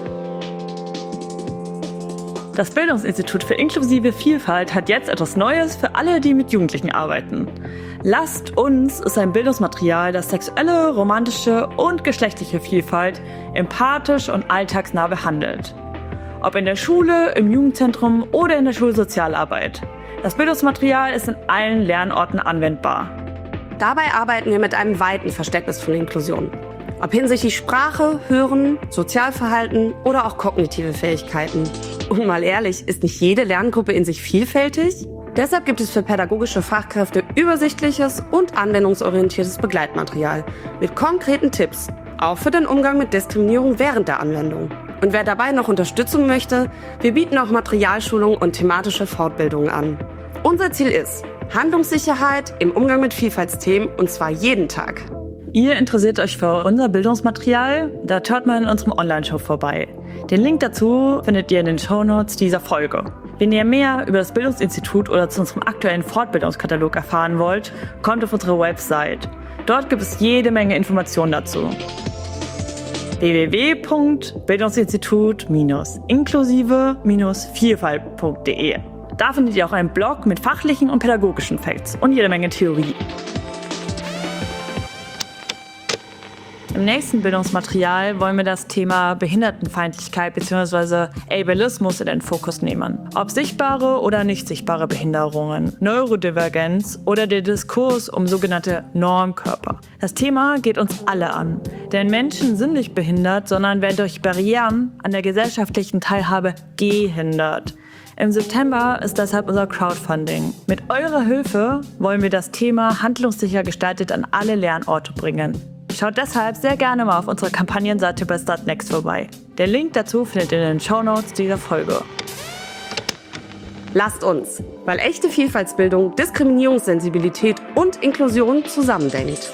Das Bildungsinstitut für inklusive Vielfalt hat jetzt etwas Neues für alle, die mit Jugendlichen arbeiten. Lasst uns ist ein Bildungsmaterial, das sexuelle, romantische und geschlechtliche Vielfalt empathisch und alltagsnah behandelt. Ob in der Schule, im Jugendzentrum oder in der Schulsozialarbeit. Das Bildungsmaterial ist in allen Lernorten anwendbar. Dabei arbeiten wir mit einem weiten Verständnis von Inklusion. Ob hinsichtlich Sprache, Hören, Sozialverhalten oder auch kognitive Fähigkeiten. Und mal ehrlich, ist nicht jede Lerngruppe in sich vielfältig? Deshalb gibt es für pädagogische Fachkräfte übersichtliches und anwendungsorientiertes Begleitmaterial mit konkreten Tipps, auch für den Umgang mit Diskriminierung während der Anwendung. Und wer dabei noch Unterstützung möchte, wir bieten auch Materialschulungen und thematische Fortbildungen an. Unser Ziel ist Handlungssicherheit im Umgang mit Vielfaltsthemen und zwar jeden Tag. Ihr interessiert euch für unser Bildungsmaterial? Da schaut mal in unserem Online-Shop vorbei. Den Link dazu findet ihr in den Shownotes dieser Folge. Wenn ihr mehr über das Bildungsinstitut oder zu unserem aktuellen Fortbildungskatalog erfahren wollt, kommt auf unsere Website. Dort gibt es jede Menge Informationen dazu. w w w punkt bildungsinstitut inklusive vielfalt punkt d e. Da findet ihr auch einen Blog mit fachlichen und pädagogischen Facts und jede Menge Theorie. Im nächsten Bildungsmaterial wollen wir das Thema Behindertenfeindlichkeit bzw. Ableismus in den Fokus nehmen. Ob sichtbare oder nicht sichtbare Behinderungen, Neurodivergenz oder der Diskurs um sogenannte Normkörper. Das Thema geht uns alle an, denn Menschen sind nicht behindert, sondern werden durch Barrieren an der gesellschaftlichen Teilhabe gehindert. Im September ist deshalb unser Crowdfunding. Mit eurer Hilfe wollen wir das Thema handlungssicher gestaltet an alle Lernorte bringen. Schaut deshalb sehr gerne mal auf unserer Kampagnenseite bei Startnext vorbei. Der Link dazu findet ihr in den Shownotes dieser Folge. Lasst uns, weil echte Vielfaltsbildung, Diskriminierungssensibilität und Inklusion zusammendenkt.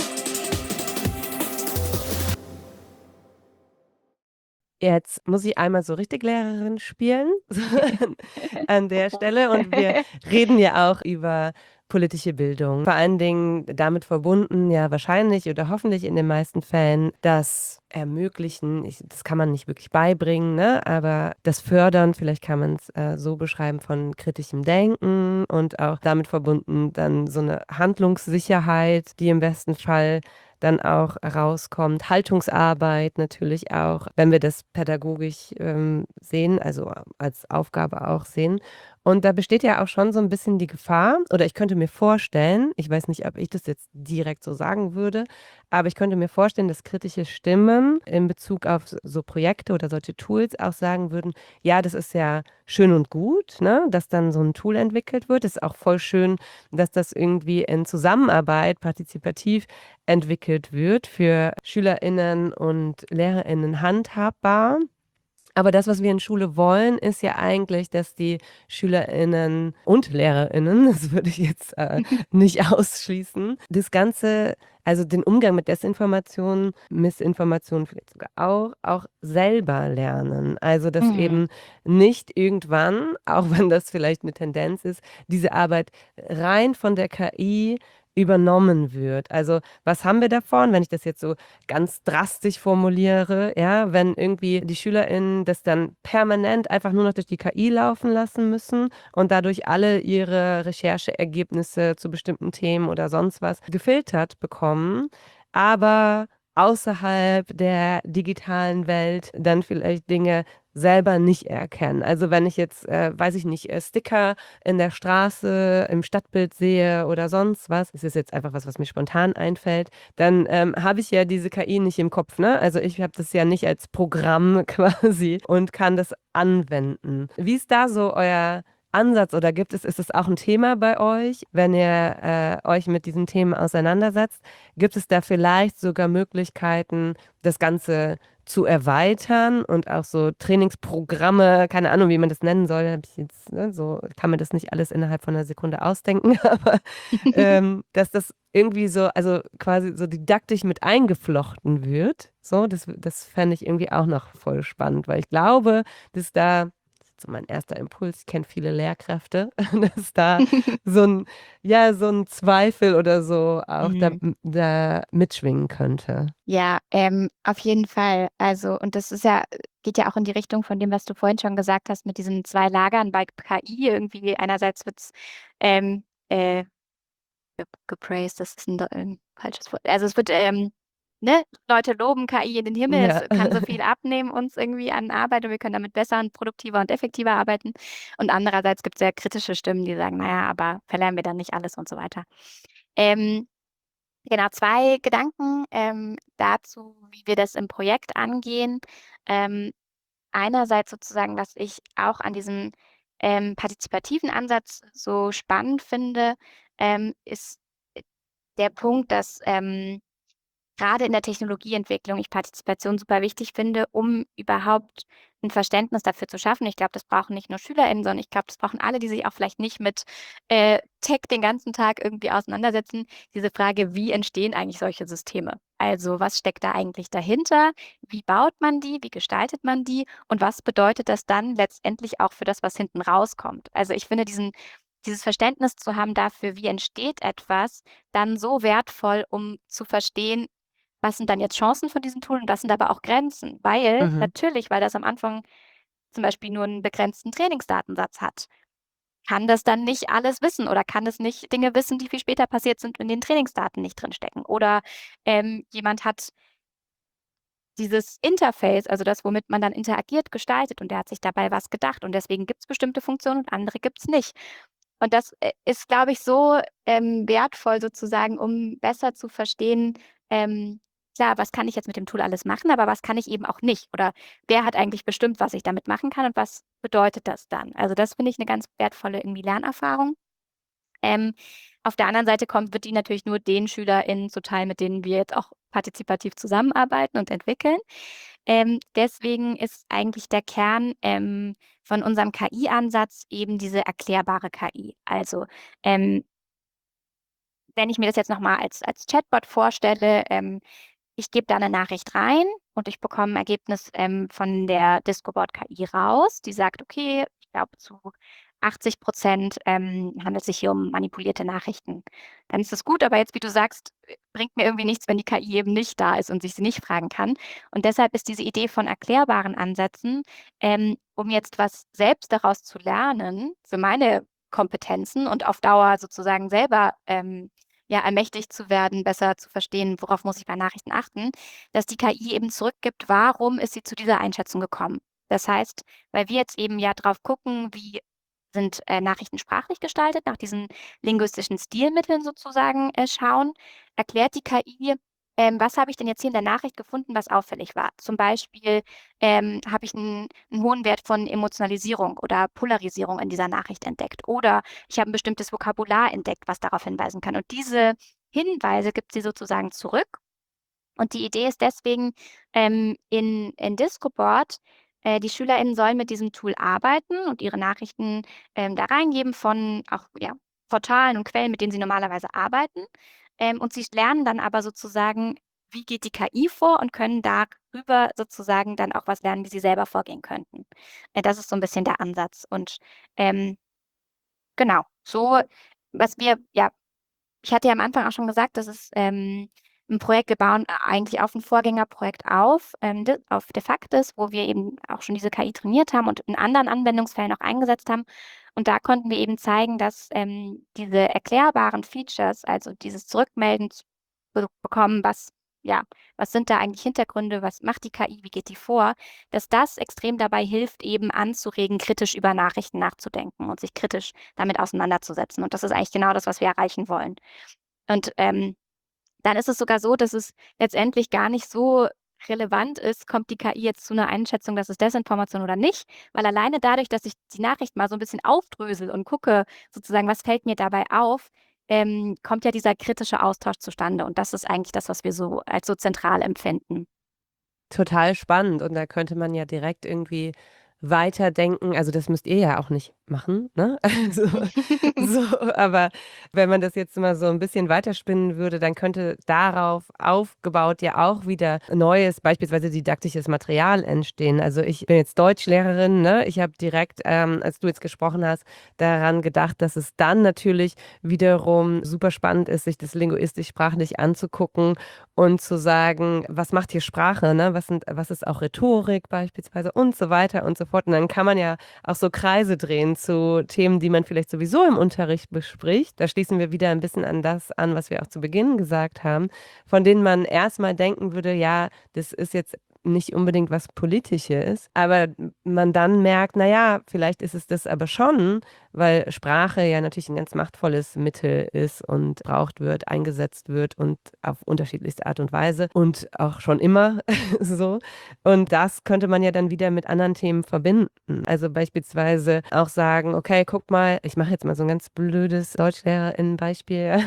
Jetzt muss ich einmal so richtig Lehrerin spielen an der Stelle und wir reden ja auch über politische Bildung. Vor allen Dingen damit verbunden, ja wahrscheinlich oder hoffentlich in den meisten Fällen das Ermöglichen, ich, das kann man nicht wirklich beibringen, ne? Aber das Fördern, vielleicht kann man es äh, so beschreiben, von kritischem Denken und auch damit verbunden dann so eine Handlungssicherheit, die im besten Fall dann auch rauskommt. Haltungsarbeit natürlich auch, wenn wir das pädagogisch ähm, sehen, also als Aufgabe auch sehen. Und da besteht ja auch schon so ein bisschen die Gefahr, oder ich könnte mir vorstellen, ich weiß nicht, ob ich das jetzt direkt so sagen würde, aber ich könnte mir vorstellen, dass kritische Stimmen in Bezug auf so Projekte oder solche Tools auch sagen würden, ja, das ist ja schön und gut, ne, dass dann so ein Tool entwickelt wird. Es ist auch voll schön, dass das irgendwie in Zusammenarbeit partizipativ entwickelt wird, für SchülerInnen und LehrerInnen handhabbar. Aber das, was wir in Schule wollen, ist ja eigentlich, dass die SchülerInnen und LehrerInnen, das würde ich jetzt äh, nicht ausschließen, das Ganze, also den Umgang mit Desinformation, Missinformation vielleicht sogar auch, auch selber lernen. Also dass Mhm. eben nicht irgendwann, auch wenn das vielleicht eine Tendenz ist, diese Arbeit rein von der K I übernommen wird. Also was haben wir davon, wenn ich das jetzt so ganz drastisch formuliere, ja, wenn irgendwie die SchülerInnen das dann permanent einfach nur noch durch die K I laufen lassen müssen und dadurch alle ihre Rechercheergebnisse zu bestimmten Themen oder sonst was gefiltert bekommen, aber außerhalb der digitalen Welt dann vielleicht Dinge selber nicht erkennen. Also wenn ich jetzt, äh, weiß ich nicht, äh, Sticker in der Straße, im Stadtbild sehe oder sonst was, das ist jetzt einfach was, was mir spontan einfällt, dann ähm, habe ich ja diese K I nicht im Kopf, ne? Also ich habe das ja nicht als Programm quasi und kann das anwenden. Wie ist da so euer Ansatz oder gibt es, ist es auch ein Thema bei euch, wenn ihr äh, euch mit diesen Themen auseinandersetzt? Gibt es da vielleicht sogar Möglichkeiten, das Ganze zu erweitern und auch so Trainingsprogramme, keine Ahnung, wie man das nennen soll, hab ich jetzt, ne, so kann man das nicht alles innerhalb von einer Sekunde ausdenken, aber ähm, dass das irgendwie so, also quasi so didaktisch mit eingeflochten wird. So, das, das fände ich irgendwie auch noch voll spannend, weil ich glaube, dass da so mein erster Impuls, ich kenne viele Lehrkräfte, dass da so ein, ja, so ein Zweifel oder so auch da, Mhm. da mitschwingen könnte. Ja, ähm, auf jeden Fall. Also, und das ist ja, geht ja auch in die Richtung von dem, was du vorhin schon gesagt hast, mit diesen zwei Lagern bei K I. Irgendwie einerseits wird's ähm, äh, ge gepraised, das ist ein, deu- ein falsches Wort. Also es wird, ähm, ne, Leute loben K I in den Himmel, es Ja. kann so viel abnehmen uns irgendwie an Arbeit und wir können damit besser und produktiver und effektiver arbeiten. Und andererseits gibt es sehr kritische Stimmen, die sagen, naja, aber verlernen wir dann nicht alles und so weiter. Ähm, genau, zwei Gedanken ähm, dazu, wie wir das im Projekt angehen. Ähm, einerseits sozusagen, was ich auch an diesem ähm, partizipativen Ansatz so spannend finde, ähm, ist der Punkt, dass ähm, gerade in der Technologieentwicklung ich Partizipation super wichtig finde, um überhaupt ein Verständnis dafür zu schaffen. Ich glaube, das brauchen nicht nur SchülerInnen, sondern ich glaube, das brauchen alle, die sich auch vielleicht nicht mit äh, Tech den ganzen Tag irgendwie auseinandersetzen. Diese Frage, wie entstehen eigentlich solche Systeme? Also was steckt da eigentlich dahinter? Wie baut man die? Wie gestaltet man die? Und was bedeutet das dann letztendlich auch für das, was hinten rauskommt? Also ich finde diesen dieses Verständnis zu haben dafür, wie entsteht etwas, dann so wertvoll, um zu verstehen, was sind dann jetzt Chancen von diesem Tool und was sind aber auch Grenzen? Weil Mhm. natürlich, weil das am Anfang zum Beispiel nur einen begrenzten Trainingsdatensatz hat, kann das dann nicht alles wissen oder kann es nicht Dinge wissen, die viel später passiert sind und in den Trainingsdaten nicht drinstecken. Oder ähm, jemand hat dieses Interface, also das, womit man dann interagiert, gestaltet und der hat sich dabei was gedacht und deswegen gibt es bestimmte Funktionen und andere gibt es nicht. Und das äh, ist, glaube ich, so ähm, wertvoll sozusagen, um besser zu verstehen, ähm, klar, was kann ich jetzt mit dem Tool alles machen, aber was kann ich eben auch nicht? Oder wer hat eigentlich bestimmt, was ich damit machen kann und was bedeutet das dann? Also das finde ich eine ganz wertvolle irgendwie Lernerfahrung. Ähm, auf der anderen Seite kommt, wird die natürlich nur den SchülerInnen zuteil, mit denen wir jetzt auch partizipativ zusammenarbeiten und entwickeln. Ähm, deswegen ist eigentlich der Kern ähm, von unserem K I-Ansatz eben diese erklärbare K I. Also ähm, wenn ich mir das jetzt nochmal als, als Chatbot vorstelle, ähm, ich gebe da eine Nachricht rein und ich bekomme ein Ergebnis ähm, von der Discoboard K I raus, die sagt, okay, ich glaube zu achtzig Prozent ähm, handelt es sich hier um manipulierte Nachrichten. Dann ist das gut, aber jetzt, wie du sagst, bringt mir irgendwie nichts, wenn die K I eben nicht da ist und sich sie nicht fragen kann. Und deshalb ist diese Idee von erklärbaren Ansätzen, ähm, um jetzt was selbst daraus zu lernen, für meine Kompetenzen und auf Dauer sozusagen selber ähm, ja, ermächtigt zu werden, besser zu verstehen, worauf muss ich bei Nachrichten achten, dass die K I eben zurückgibt, warum ist sie zu dieser Einschätzung gekommen. Das heißt, weil wir jetzt eben ja drauf gucken, wie sind äh, Nachrichten sprachlich gestaltet, nach diesen linguistischen Stilmitteln sozusagen äh, schauen, erklärt die K I, ähm, was habe ich denn jetzt hier in der Nachricht gefunden, was auffällig war. Zum Beispiel ähm, habe ich einen, einen hohen Wert von Emotionalisierung oder Polarisierung in dieser Nachricht entdeckt. Oder ich habe ein bestimmtes Vokabular entdeckt, was darauf hinweisen kann. Und diese Hinweise gibt sie sozusagen zurück. Und die Idee ist deswegen ähm, in, in Discoboard, äh, die SchülerInnen sollen mit diesem Tool arbeiten und ihre Nachrichten ähm, da reingeben von auch ja, Portalen und Quellen, mit denen sie normalerweise arbeiten. Ähm, und sie lernen dann aber sozusagen, wie geht die K I vor und können darüber sozusagen dann auch was lernen, wie sie selber vorgehen könnten. Äh, das ist so ein bisschen der Ansatz. Und ähm, genau, so, was wir, ja, ich hatte ja am Anfang auch schon gesagt, das ist ähm, ein Projekt, wir bauen eigentlich auf ein Vorgängerprojekt auf, ähm, de- auf Defactis, wo wir eben auch schon diese K I trainiert haben und in anderen Anwendungsfällen auch eingesetzt haben. Und da konnten wir eben zeigen, dass ähm, diese erklärbaren Features, also dieses Zurückmelden zu be bekommen, was, ja, was sind da eigentlich Hintergründe, was macht die K I, wie geht die vor, dass das extrem dabei hilft, eben anzuregen, kritisch über Nachrichten nachzudenken und sich kritisch damit auseinanderzusetzen. Und das ist eigentlich genau das, was wir erreichen wollen. Und ähm, dann ist es sogar so, dass es letztendlich gar nicht so relevant ist, kommt die K I jetzt zu einer Einschätzung, das ist Desinformation oder nicht, weil alleine dadurch, dass ich die Nachricht mal so ein bisschen aufdrösel und gucke sozusagen, was fällt mir dabei auf, ähm, kommt ja dieser kritische Austausch zustande und das ist eigentlich das, was wir so als so zentral empfinden. Total spannend und da könnte man ja direkt irgendwie weiterdenken. Also, das müsst ihr ja auch nicht machen, ne? Also, so, aber wenn man das jetzt mal so ein bisschen weiterspinnen würde, dann könnte darauf aufgebaut ja auch wieder neues, beispielsweise didaktisches Material entstehen. Also, ich bin jetzt Deutschlehrerin, ne? Ich habe direkt, ähm, als du jetzt gesprochen hast, daran gedacht, dass es dann natürlich wiederum super spannend ist, sich das linguistisch-sprachlich anzugucken und zu sagen, was macht hier Sprache, ne? Was sind, was ist auch Rhetorik beispielsweise und so weiter und so fort. Und dann kann man ja auch so Kreise drehen zu Themen, die man vielleicht sowieso im Unterricht bespricht. Da schließen wir wieder ein bisschen an das an, was wir auch zu Beginn gesagt haben, von denen man erstmal denken würde, ja, das ist jetzt nicht unbedingt was Politisches, aber man dann merkt, naja, vielleicht ist es das aber schon, weil Sprache ja natürlich ein ganz machtvolles Mittel ist und gebraucht wird, eingesetzt wird und auf unterschiedlichste Art und Weise und auch schon immer so. Und das könnte man ja dann wieder mit anderen Themen verbinden. Also beispielsweise auch sagen, okay, guck mal, ich mache jetzt mal so ein ganz blödes DeutschlehrerInnen-Beispiel.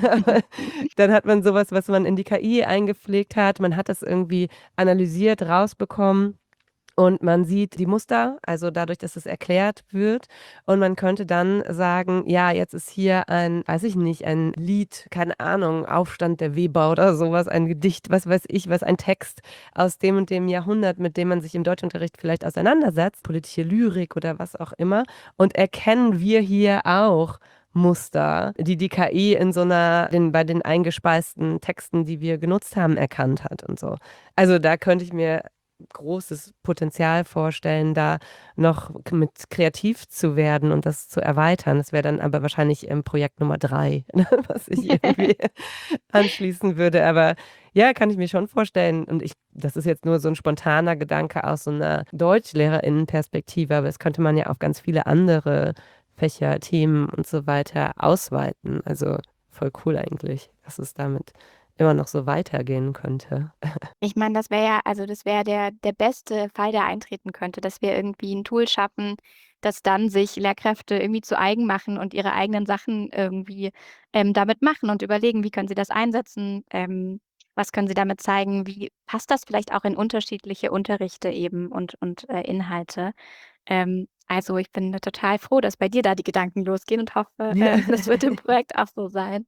Dann hat man sowas, was man in die K I eingepflegt hat. Man hat das irgendwie analysiert, rausbekommen. Und man sieht die Muster, also dadurch, dass es erklärt wird. Und man könnte dann sagen, ja, jetzt ist hier ein, weiß ich nicht, ein Lied, keine Ahnung, Aufstand der Weber oder sowas, ein Gedicht, was weiß ich, was, ein Text aus dem und dem Jahrhundert, mit dem man sich im Deutschunterricht vielleicht auseinandersetzt, politische Lyrik oder was auch immer. Und erkennen wir hier auch Muster, die die K I in so einer, den, bei den eingespeisten Texten, die wir genutzt haben, erkannt hat und so. Also da könnte ich mir großes Potenzial vorstellen, da noch mit kreativ zu werden und das zu erweitern. Das wäre dann aber wahrscheinlich im Projekt Nummer drei, was ich irgendwie anschließen würde. Aber ja, kann ich mir schon vorstellen. Und ich, das ist jetzt nur so ein spontaner Gedanke aus so einer DeutschlehrerInnen-Perspektive, aber das könnte man ja auf ganz viele andere Fächer, Themen und so weiter ausweiten. Also voll cool eigentlich, dass es damit immer noch so weitergehen könnte. Ich meine, das wäre ja, also das wäre der, der beste Fall, der eintreten könnte, dass wir irgendwie ein Tool schaffen, das dann sich Lehrkräfte irgendwie zu eigen machen und ihre eigenen Sachen irgendwie ähm, damit machen und überlegen, wie können sie das einsetzen, ähm, was können sie damit zeigen, wie passt das vielleicht auch in unterschiedliche Unterrichte eben und, und äh, Inhalte. Ähm, also ich bin total froh, dass bei dir da die Gedanken losgehen und hoffe, Ja. äh, das wird im Projekt auch so sein.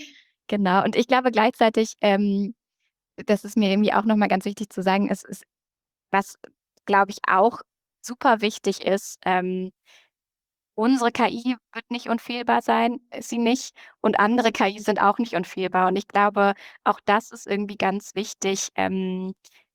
Genau. Und ich glaube gleichzeitig, ähm, das ist mir irgendwie auch noch mal ganz wichtig zu sagen, es ist, was, glaube ich, auch super wichtig ist, ähm, unsere K I wird nicht unfehlbar sein, ist sie nicht, und andere K I sind auch nicht unfehlbar. Und ich glaube, auch das ist irgendwie ganz wichtig, ähm,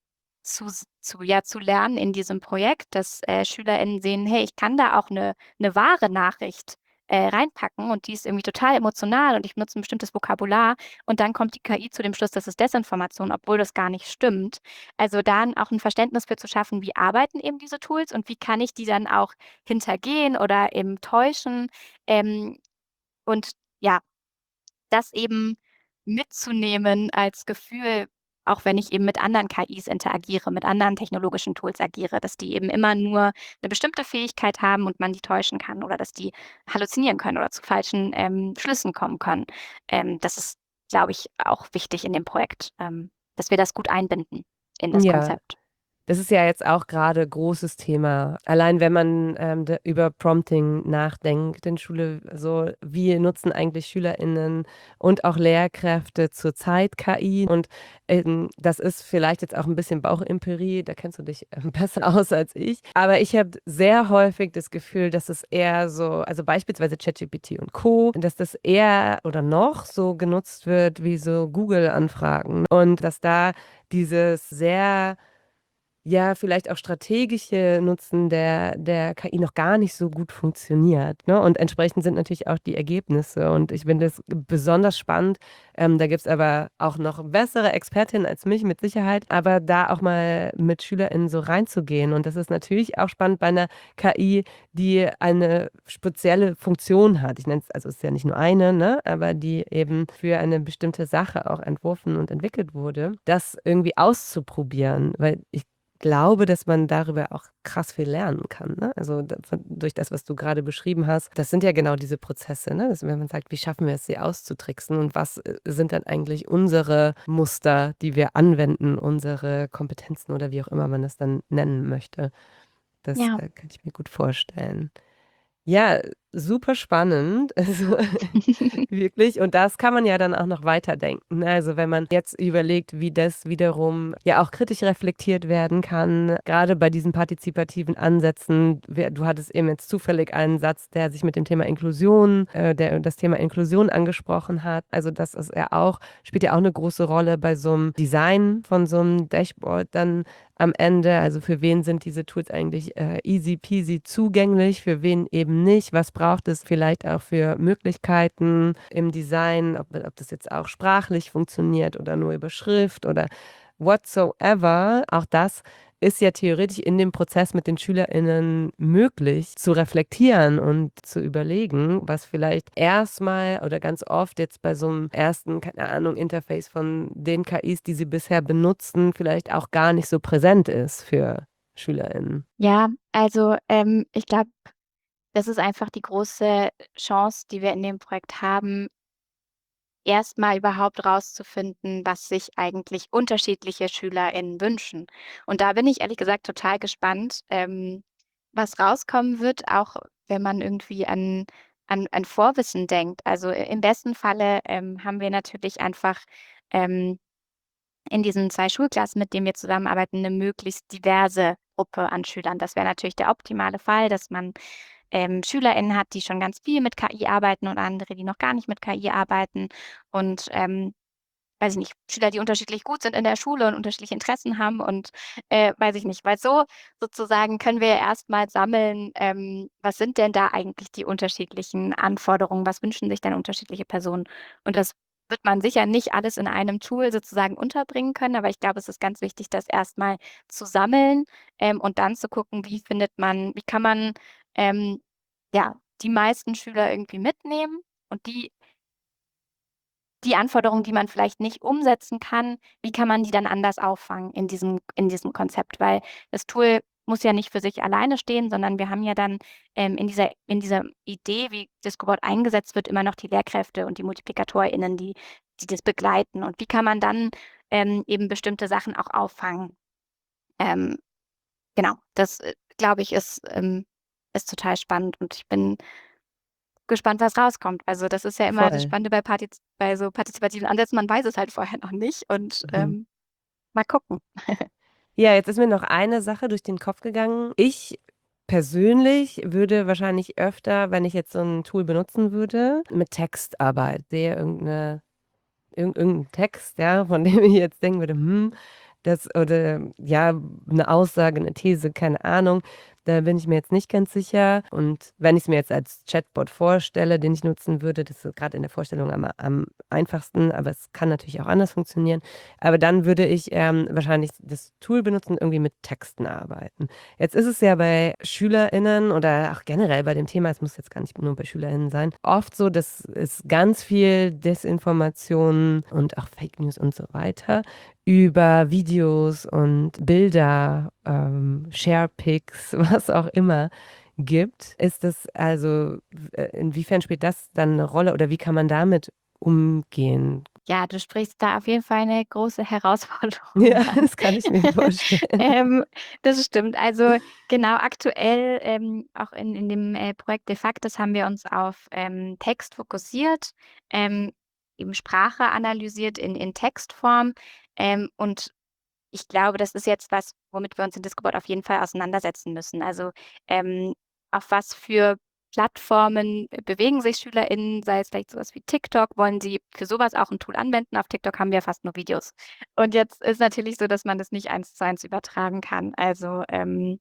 zu s zu ja, zu lernen in diesem Projekt, dass, äh, SchülerInnen sehen: „Hey, ich kann da auch eine 'ne wahre Nachricht, äh, reinpacken und die ist irgendwie total emotional und ich benutze ein bestimmtes Vokabular und dann kommt die K I zu dem Schluss, das ist Desinformation, obwohl das gar nicht stimmt.“ Also, dann auch ein Verständnis für zu schaffen, wie arbeiten eben diese Tools und wie kann ich die dann auch hintergehen oder eben täuschen, ähm, und ja, das eben mitzunehmen als Gefühl, auch wenn ich eben mit anderen K Is interagiere, mit anderen technologischen Tools agiere, dass die eben immer nur 'ne bestimmte Fähigkeit haben und man die täuschen kann oder dass die halluzinieren können oder zu falschen, ähm, Schlüssen kommen können. Ähm, das ist, glaube ich, auch wichtig in dem Projekt, ähm, dass wir das gut einbinden in das Ja. Konzept. Das ist ja jetzt auch gerade großes Thema. Allein wenn man, ähm, d über Prompting nachdenkt in Schule, so wie nutzen eigentlich SchülerInnen und auch Lehrkräfte zurzeit K I? Und, ähm, das ist vielleicht jetzt auch ein bisschen Bauchempirie, da kennst du dich, ähm, besser aus als ich. Aber ich habe sehr häufig das Gefühl, dass es eher so, also beispielsweise ChatGPT und Co., dass das eher oder noch so genutzt wird wie so Google-Anfragen und dass da dieses sehr ja, vielleicht auch strategische Nutzen der der K I noch gar nicht so gut funktioniert, ne? Und entsprechend sind natürlich auch die Ergebnisse. Und ich finde das besonders spannend. Ähm, da gibt's aber auch noch bessere Expertinnen als mich mit Sicherheit, aber da auch mal mit SchülerInnen so reinzugehen. Und das ist natürlich auch spannend bei einer K I, die eine spezielle Funktion hat. Ich nenne es, also es ist ja nicht nur eine, ne, aber die eben für eine bestimmte Sache auch entworfen und entwickelt wurde, das irgendwie auszuprobieren, weil ich glaube, dass man darüber auch krass viel lernen kann, ne? Also da- von, durch das, was du gerade beschrieben hast, das sind ja genau diese Prozesse, ne? Dass, wenn man sagt, wie schaffen wir es, sie auszutricksen und was äh, sind dann eigentlich unsere Muster, die wir anwenden, unsere Kompetenzen oder wie auch immer man das dann nennen möchte. Das Ja. äh, kann ich mir gut vorstellen. Ja, super spannend. Also wirklich. Und das kann man ja dann auch noch weiterdenken, ne? Also wenn man jetzt überlegt, wie das wiederum ja auch kritisch reflektiert werden kann, gerade bei diesen partizipativen Ansätzen. Wer- Du hattest eben jetzt zufällig einen Satz, der sich mit dem Thema Inklusion, äh, der das Thema Inklusion angesprochen hat. Also das ist ja auch, spielt ja auch eine große Rolle bei so einem Design von so einem Dashboard dann am Ende. Also für wen sind diese Tools eigentlich äh, easy peasy zugänglich, für wen eben nicht? Was braucht es vielleicht auch für Möglichkeiten im Design, ob, ob das jetzt auch sprachlich funktioniert oder nur über Schrift oder whatsoever. Auch das ist ja theoretisch in dem Prozess mit den SchülerInnen möglich zu reflektieren und zu überlegen, was vielleicht erstmal oder ganz oft jetzt bei so einem ersten, keine Ahnung, Interface von den K Is, die sie bisher benutzen, vielleicht auch gar nicht so präsent ist für SchülerInnen. Ja, also, ähm, ich glaube, das ist einfach die große Chance, die wir in dem Projekt haben, erst mal überhaupt rauszufinden, was sich eigentlich unterschiedliche SchülerInnen wünschen. Und da bin ich ehrlich gesagt total gespannt, ähm, was rauskommen wird, auch wenn man irgendwie an an an Vorwissen denkt. Also, i im besten Falle, ähm, haben wir natürlich einfach, ähm, in diesen zwei Schulklassen, mit denen wir zusammenarbeiten, 'ne möglichst diverse Gruppe an Schülern. Das wäre natürlich der optimale Fall, dass man, ähm, SchülerInnen hat, die schon ganz viel mit K I arbeiten und andere, die noch gar nicht mit K I arbeiten und, ähm, weiß ich nicht, Schüler, die unterschiedlich gut sind in der Schule und unterschiedliche Interessen haben und, äh, weiß ich nicht. Weil so sozusagen können wir ja erst mal sammeln, ähm, was sind denn da eigentlich die unterschiedlichen Anforderungen? Was wünschen sich denn unterschiedliche Personen? Und das wird man sicher nicht alles in einem Tool sozusagen unterbringen können, aber ich glaube, es ist ganz wichtig, das erst mal zu sammeln, ähm, und dann zu gucken, wie findet man wie kann man, ähm, ja, die meisten Schüler irgendwie mitnehmen und die die Anforderungen, die man vielleicht nicht umsetzen kann, wie kann man die dann anders auffangen in diesem in diesem Konzept? Weil das Tool muss ja nicht für sich alleine stehen, sondern wir haben ja dann, ähm, in dieser in dieser Idee, wie Discoboard eingesetzt wird, immer noch die Lehrkräfte und die MultiplikatorInnen, die die das begleiten. Und wie kann man dann, ähm, eben bestimmte Sachen auch auffangen? Ähm, genau, das, äh, glaube ich, ist, ähm ist total spannend und ich bin gespannt, was rauskommt. Also, das ist ja immer das Voll. Spannende bei Partiz bei so partizipativen Ansätzen, man weiß es halt vorher noch nicht und, Mhm. ähm, mal gucken. Ja, jetzt ist mir noch eine Sache durch den Kopf gegangen. Ich persönlich würde wahrscheinlich öfter, wenn ich jetzt so ein Tool benutzen würde, mit Text arbeiten. Sehe irgendeine Irgend irgend Text, ja, von dem ich jetzt denken würde, hm, das oder ja, eine Aussage, eine These, keine Ahnung. Da bin ich mir jetzt nicht ganz sicher. Und wenn ich's mir jetzt als Chatbot vorstelle, den ich nutzen würde, das ist grad in der Vorstellung am am einfachsten, aber es kann natürlich auch anders funktionieren. Aber dann würde ich, ähm, wahrscheinlich das Tool benutzen, irgendwie mit Texten arbeiten. Jetzt ist es ja bei SchülerInnen oder auch generell bei dem Thema, es muss jetzt gar nicht nur bei SchülerInnen sein, oft so, dass es ganz viel Desinformation und auch Fake News und so weiter über Videos und Bilder, ähm, Sharepics, was auch immer gibt. Ist das also, äh, inwiefern spielt das dann eine Rolle oder wie kann man damit umgehen? Ja, du sprichst da auf jeden Fall 'ne große Herausforderung Ja, an. das kann ich mir vorstellen. Ähm, das stimmt. Also, genau, aktuell, ähm, auch in in dem, äh, Projekt DeFactis haben wir uns auf, ähm, Text fokussiert, ähm, eben Sprache analysiert in in Textform, ähm, und ich glaube, das ist jetzt was, womit wir uns in Discoboard auf jeden Fall auseinandersetzen müssen. Also, ähm, auf was für Plattformen bewegen sich SchülerInnen, sei es vielleicht sowas wie TikTok, wollen sie für sowas auch ein Tool anwenden. Auf TikTok haben wir fast nur Videos. Und jetzt ist natürlich so, dass man das nicht eins zu eins übertragen kann. Also ähm,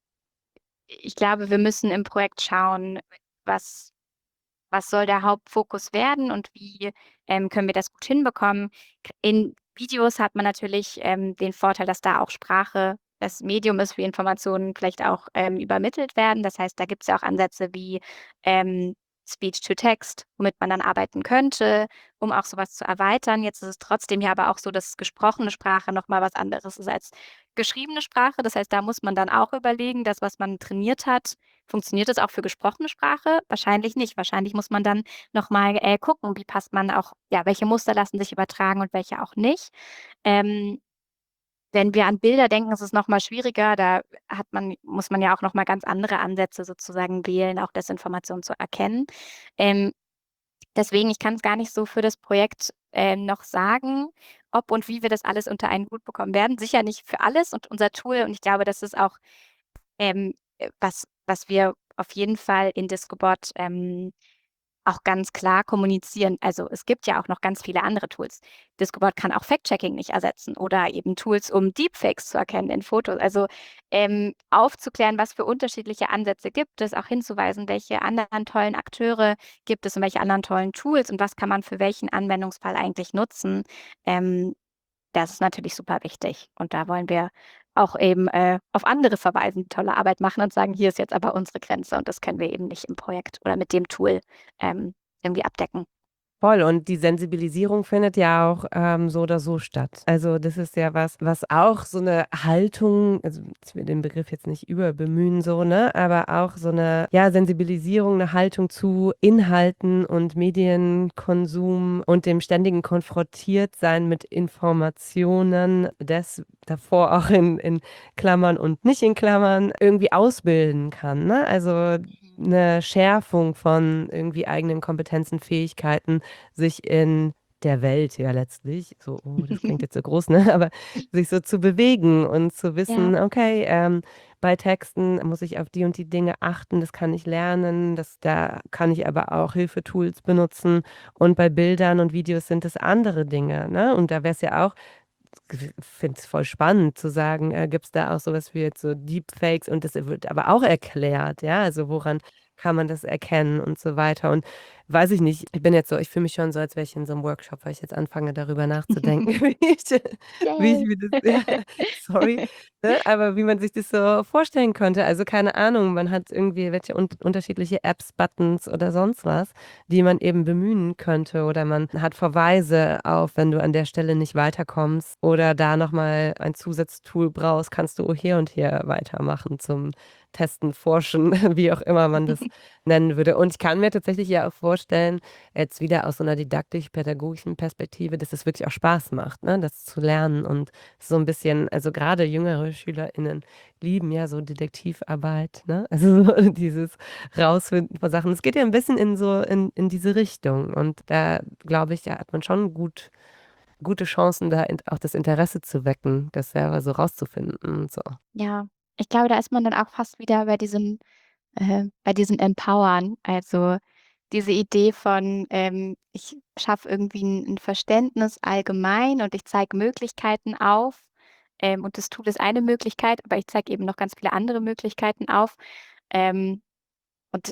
ich glaube, wir müssen im Projekt schauen, was, was soll der Hauptfokus werden und wie ähm, können wir das gut hinbekommen. In Videos hat man natürlich ähm, den Vorteil, dass da auch Sprache das Medium ist, wie Informationen vielleicht auch ähm, übermittelt werden. Das heißt, da gibt es ja auch Ansätze wie ähm, Speech-to-Text, womit man dann arbeiten könnte, um auch sowas zu erweitern. Jetzt ist es trotzdem ja aber auch so, dass gesprochene Sprache nochmal was anderes ist als geschriebene Sprache. Das heißt, da muss man dann auch überlegen, das, was man trainiert hat, funktioniert das auch für gesprochene Sprache? Wahrscheinlich nicht. Wahrscheinlich muss man dann nochmal äh, gucken, wie passt man auch, ja, welche Muster lassen sich übertragen und welche auch nicht. Ähm, wenn wir an Bilder denken, ist es nochmal schwieriger. Da hat man, muss man ja auch nochmal ganz andere Ansätze sozusagen wählen, auch Desinformation zu erkennen. Ähm, deswegen, ich kann es gar nicht so für das Projekt äh, noch sagen, ob und wie wir das alles unter einen Hut bekommen werden. Sicher nicht für alles und unser Tool, und ich glaube, das ist auch ähm, äh, was, was wir auf jeden Fall in Discobot ähm, auch ganz klar kommunizieren. Also es gibt ja auch noch ganz viele andere Tools. Discobot kann auch Fact-Checking nicht ersetzen oder eben Tools, um Deepfakes zu erkennen in Fotos. Also ähm, aufzuklären, was für unterschiedliche Ansätze gibt es, auch hinzuweisen, welche anderen tollen Akteure gibt es und welche anderen tollen Tools und was kann man für welchen Anwendungsfall eigentlich nutzen. Ähm, das ist natürlich super wichtig. Und da wollen wir auch eben äh, auf andere verweisen, die tolle Arbeit machen und sagen, hier ist jetzt aber unsere Grenze und das können wir eben nicht im Projekt oder mit dem Tool ähm, irgendwie abdecken. Voll. Und die Sensibilisierung findet ja auch ähm, so oder so statt. Also das ist ja was, was auch so eine Haltung, also ich will den Begriff jetzt nicht überbemühen, so, ne, aber auch so eine, ja, Sensibilisierung, eine Haltung zu Inhalten und Medienkonsum und dem ständigen Konfrontiertsein mit Informationen, das davor auch in, in Klammern und nicht in Klammern irgendwie ausbilden kann, ne? Also eine Schärfung von irgendwie eigenen Kompetenzen, Fähigkeiten, sich in der Welt ja letztlich, so, oh, das klingt jetzt so groß, ne? Aber sich so zu bewegen und zu Ja. wissen, okay, ähm, bei Texten muss ich auf die und die Dinge achten, das kann ich lernen, das, da kann ich aber auch Hilfetools benutzen. Und bei Bildern und Videos sind es andere Dinge, ne? Und da wäre es ja auch, ich finde es voll spannend zu sagen, äh, gibt es da auch sowas wie jetzt so Deepfakes und das wird aber auch erklärt, ja, also woran kann man das erkennen und so weiter. Und weiß ich nicht, ich bin jetzt so, ich fühle mich schon so, als wäre ich in so einem Workshop, weil ich jetzt anfange, darüber nachzudenken, wie ich, wie ich Yay. mir das, ja, sorry, ne, aber wie man sich das so vorstellen könnte. Also keine Ahnung, man hat irgendwie welche un unterschiedliche Apps, Buttons oder sonst was, die man eben bemühen könnte. Oder man hat Verweise auf, wenn du an der Stelle nicht weiterkommst oder da nochmal ein Zusatztool brauchst, kannst du hier und hier weitermachen zum Testen, Forschen, wie auch immer man das nennen würde. Und ich kann mir tatsächlich ja auch vorstellen, jetzt wieder aus so einer didaktisch-pädagogischen Perspektive, dass es wirklich auch Spaß macht, ne, das zu lernen und so ein bisschen, also gerade jüngere SchülerInnen lieben ja so Detektivarbeit, ne? Also so dieses Rausfinden von Sachen. Es geht ja ein bisschen in so in, in diese Richtung. Und da glaube ich, ja, hat man schon gut, gute Chancen, da in, auch das Interesse zu wecken, das selber so rauszufinden und so. Ja, ich glaube, da ist man dann auch fast wieder bei diesem, äh, bei diesem Empowern. Also diese Idee von, ähm, ich schaffe irgendwie ein 'n Verständnis allgemein und ich zeige Möglichkeiten auf. Ähm, und das Tool ist eine Möglichkeit, aber ich zeige eben noch ganz viele andere Möglichkeiten auf. Ähm, und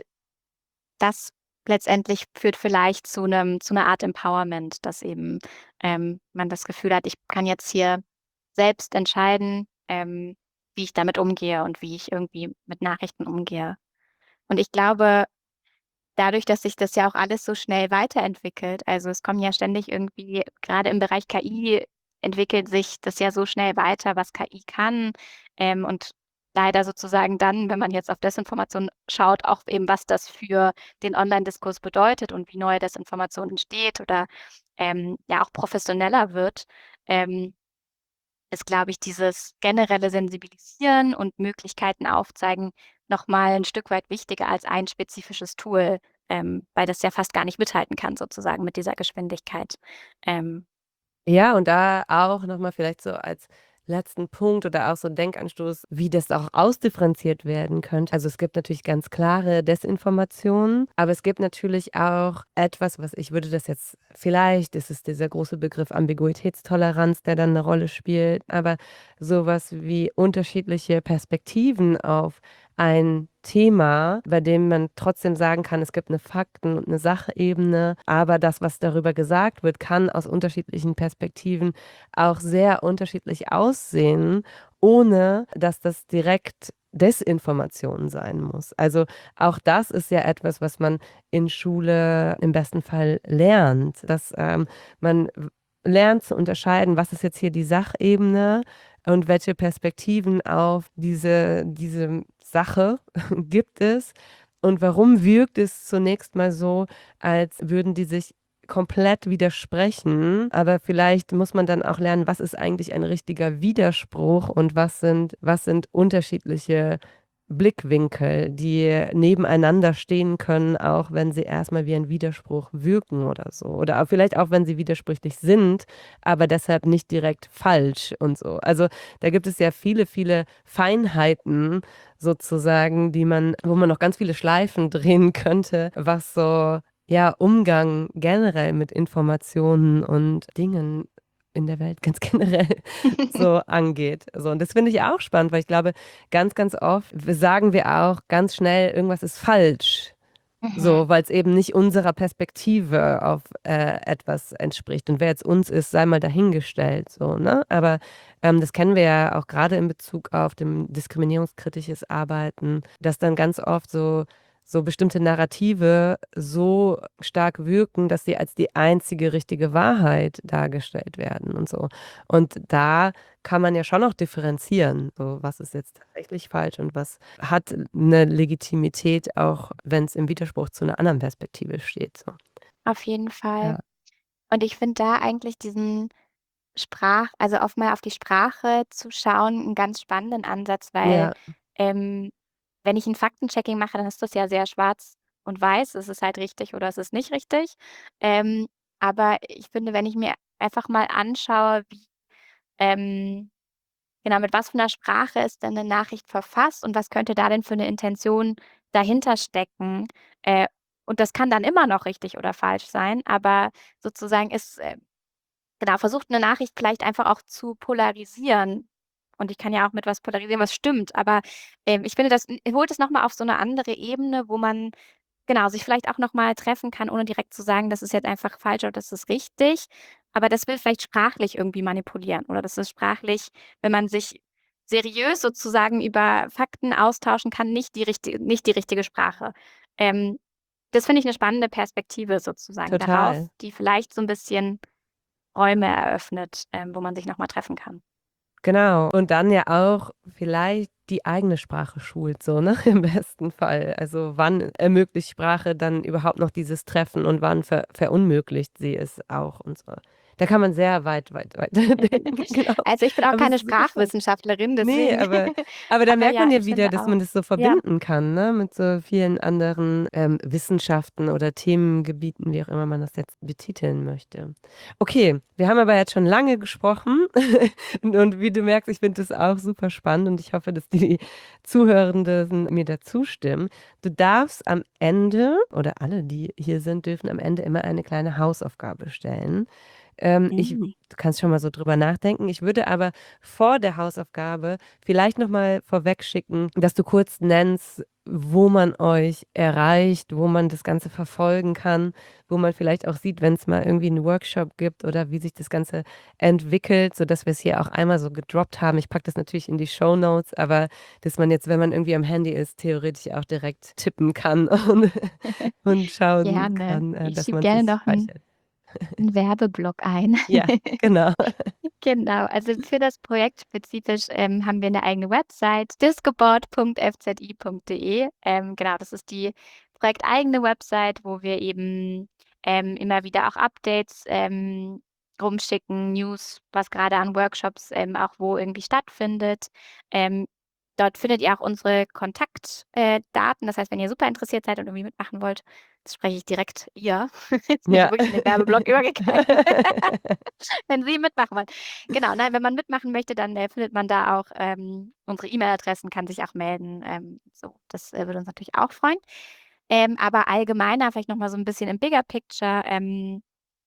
das letztendlich führt vielleicht zu 'nem zu 'ner Art Empowerment, dass eben, ähm, man das Gefühl hat, ich kann jetzt hier selbst entscheiden, ähm, wie ich damit umgehe und wie ich irgendwie mit Nachrichten umgehe. Und ich glaube, dadurch, dass sich das ja auch alles so schnell weiterentwickelt, also, es kommen ja ständig irgendwie grade im Bereich K I entwickelt sich das ja so schnell weiter, was K I kann, ähm, und leider sozusagen dann, wenn man jetzt auf Desinformation schaut, auch eben, was das für den Onlinediskurs bedeutet und wie neue Desinformation entsteht oder, ähm, ja auch professioneller wird, ähm, ist, glaube ich, dieses generelle Sensibilisieren und Möglichkeiten aufzeigen noch mal 'n Stück weit wichtiger als ein spezifisches Tool, ähm, weil das ja fast gar nicht mithalten kann sozusagen mit dieser Geschwindigkeit. Ähm, Ja, und da auch noch mal vielleicht so als letzten Punkt oder auch so 'n Denkanstoß, wie das auch ausdifferenziert werden könnte. Also, es gibt natürlich ganz klare Desinformationen, aber es gibt natürlich auch etwas, was ich würde das jetzt vielleicht ist es dieser große Begriff Ambiguitätstoleranz, der dann 'ne Rolle spielt, aber so was wie unterschiedliche Perspektiven auf ein Thema, bei dem man trotzdem sagen kann, es gibt 'ne Fakten und 'ne Sachebene, aber das, was darüber gesagt wird, kann aus unterschiedlichen Perspektiven auch sehr unterschiedlich aussehen, ohne dass das direkt Desinformation sein muss. Also, auch das ist ja etwas, was man in Schule im besten Fall lernt, dass, ähm, man w lernt zu unterscheiden, was ist jetzt hier die Sachebene und welche Perspektiven auf diese diese Sache gibt es und warum wirkt es zunächst mal so, als würden die sich komplett widersprechen, aber vielleicht muss man dann auch lernen, was ist eigentlich ein richtiger Widerspruch und was sind was sind unterschiedliche Blickwinkel, die nebeneinander stehen können, auch wenn sie erst mal wie ein Widerspruch wirken oder so. Oder auch vielleicht auch, wenn sie widersprüchlich sind, aber deshalb nicht direkt falsch und so. Also, da gibt es ja viele, viele Feinheiten sozusagen, die man wo man noch ganz viele Schleifen drehen könnte, was so, ja, Umgang generell mit Informationen und Dingen in der Welt ganz generell so angeht. So, und das finde ich auch spannend, weil ich glaube, ganz, ganz oft w sagen wir auch ganz schnell, irgendwas ist falsch, Mhm. so, weil's eben nicht unserer Perspektive auf, äh, etwas entspricht. Und wer jetzt uns ist, sei mal dahingestellt so, ne? Aber, ähm, das kennen wir ja auch grade in Bezug auf dem diskriminierungskritisches Arbeiten, dass dann ganz oft so so bestimmte Narrative so stark wirken, dass sie als die einzige richtige Wahrheit dargestellt werden und so. Und da kann man ja schon noch differenzieren, so was ist jetzt tatsächlich falsch und was hat 'ne Legitimität, auch wenn's im Widerspruch zu 'ner anderen Perspektive steht, so. Auf jeden Fall. Ja. Und ich finde da eigentlich diesen Sprach also, auf mal auf die Sprache zu schauen, 'n ganz spannenden Ansatz, weil, Ja. ähm, wenn ich 'n Faktenchecking mache, dann ist das ja sehr schwarz und weiß. Es ist halt richtig oder es ist nicht richtig. Ähm, aber ich finde, wenn ich mir einfach mal anschaue, wie ähm, genau, mit was für 'ner Sprache ist denn 'ne Nachricht verfasst und was könnte da denn für 'ne Intention dahinter stecken? Äh, und das kann dann immer noch richtig oder falsch sein, aber sozusagen ist, äh genau, versucht 'ne Nachricht vielleicht einfach auch zu polarisieren. Und ich kann ja auch mit was polarisieren, was stimmt, aber, ähm, ich finde, das n holt es noch mal auf so 'ne andere Ebene, wo man, genau, sich vielleicht auch noch mal treffen kann, ohne direkt zu sagen, das ist jetzt einfach falsch oder das ist richtig. Aber das will vielleicht sprachlich irgendwie manipulieren oder das ist sprachlich, wenn man sich seriös sozusagen über Fakten austauschen kann, nicht die richti nicht die richtige Sprache. Ähm, das finde ich 'ne spannende Perspektive sozusagen darauf, Total. die vielleicht so 'n bisschen Räume eröffnet, ähm, wo man sich noch mal treffen kann. Genau. Und dann ja auch vielleicht die eigene Sprache schult so, ne, im besten Fall. Also, wann ermöglicht Sprache dann überhaupt noch dieses Treffen und wann ver verunmöglicht sie es auch und so. Da kann man sehr weit, weit, weit denken, genau. Also, ich bin auch Aber es keine ist super spannend. Sprachwissenschaftlerin, Ne, deswegen aber aber da aber merkt ja, man ja ich wieder, finde dass auch. man das so Ja. verbinden kann, ne, mit so vielen anderen, ähm, Wissenschaften oder Themengebieten, wie auch immer man das jetzt betiteln möchte. Okay, wir haben aber jetzt schon lange gesprochen und und wie du merkst, ich finde das auch super spannend und ich hoffe, dass die Zuhörenden mir da zustimmen. Du darfst am Ende oder alle, die hier sind, dürfen am Ende immer eine kleine Hausaufgabe stellen. Ähm, ich Mhm. du kannst schon mal so drüber nachdenken. Ich würde aber vor der Hausaufgabe vielleicht noch mal vorwegschicken, dass du kurz nennst, wo man euch erreicht, wo man das Ganze verfolgen kann, wo man vielleicht auch sieht, wenn's mal irgendwie 'n Workshop gibt oder wie sich das Ganze entwickelt, sodass wir's hier auch einmal so gedroppt haben. Ich packe das natürlich in die Shownotes, aber dass man jetzt, wenn man irgendwie am Handy ist, theoretisch auch direkt tippen kann und und schauen Gerne. kann, äh, Ich dass schiebe man's gerne sich noch 'n speichert. 'n Werbeblock ein. Ja, genau. Genau, also, für das Projekt spezifisch, ähm, haben wir 'ne eigene Website, discoboard punkt f z i punkt de. Ähm, genau, das ist die projekteigene Website, wo wir eben, ähm, immer wieder auch Updates, ähm, rumschicken, News, was grade an Workshops, ähm, auch wo irgendwie stattfindet. Ähm, dort findet ihr auch unsere Kontaktdaten. Äh, Daten. Das heißt, wenn ihr super interessiert seid und irgendwie mitmachen wollt, jetzt spreche ich direkt ihr. Jetzt bin ich Ja. wirklich in den Werbeblock übergegangen. Wenn Sie mitmachen wollen. Genau, nein, wenn man mitmachen möchte, dann äh, findet man da auch ähm, unsere E-Mail-Adressen, kann sich auch melden. Ähm, so, das äh, würde uns natürlich auch freuen. Ähm, aber allgemeiner, vielleicht nochmal so ein bisschen im Bigger Picture, ähm,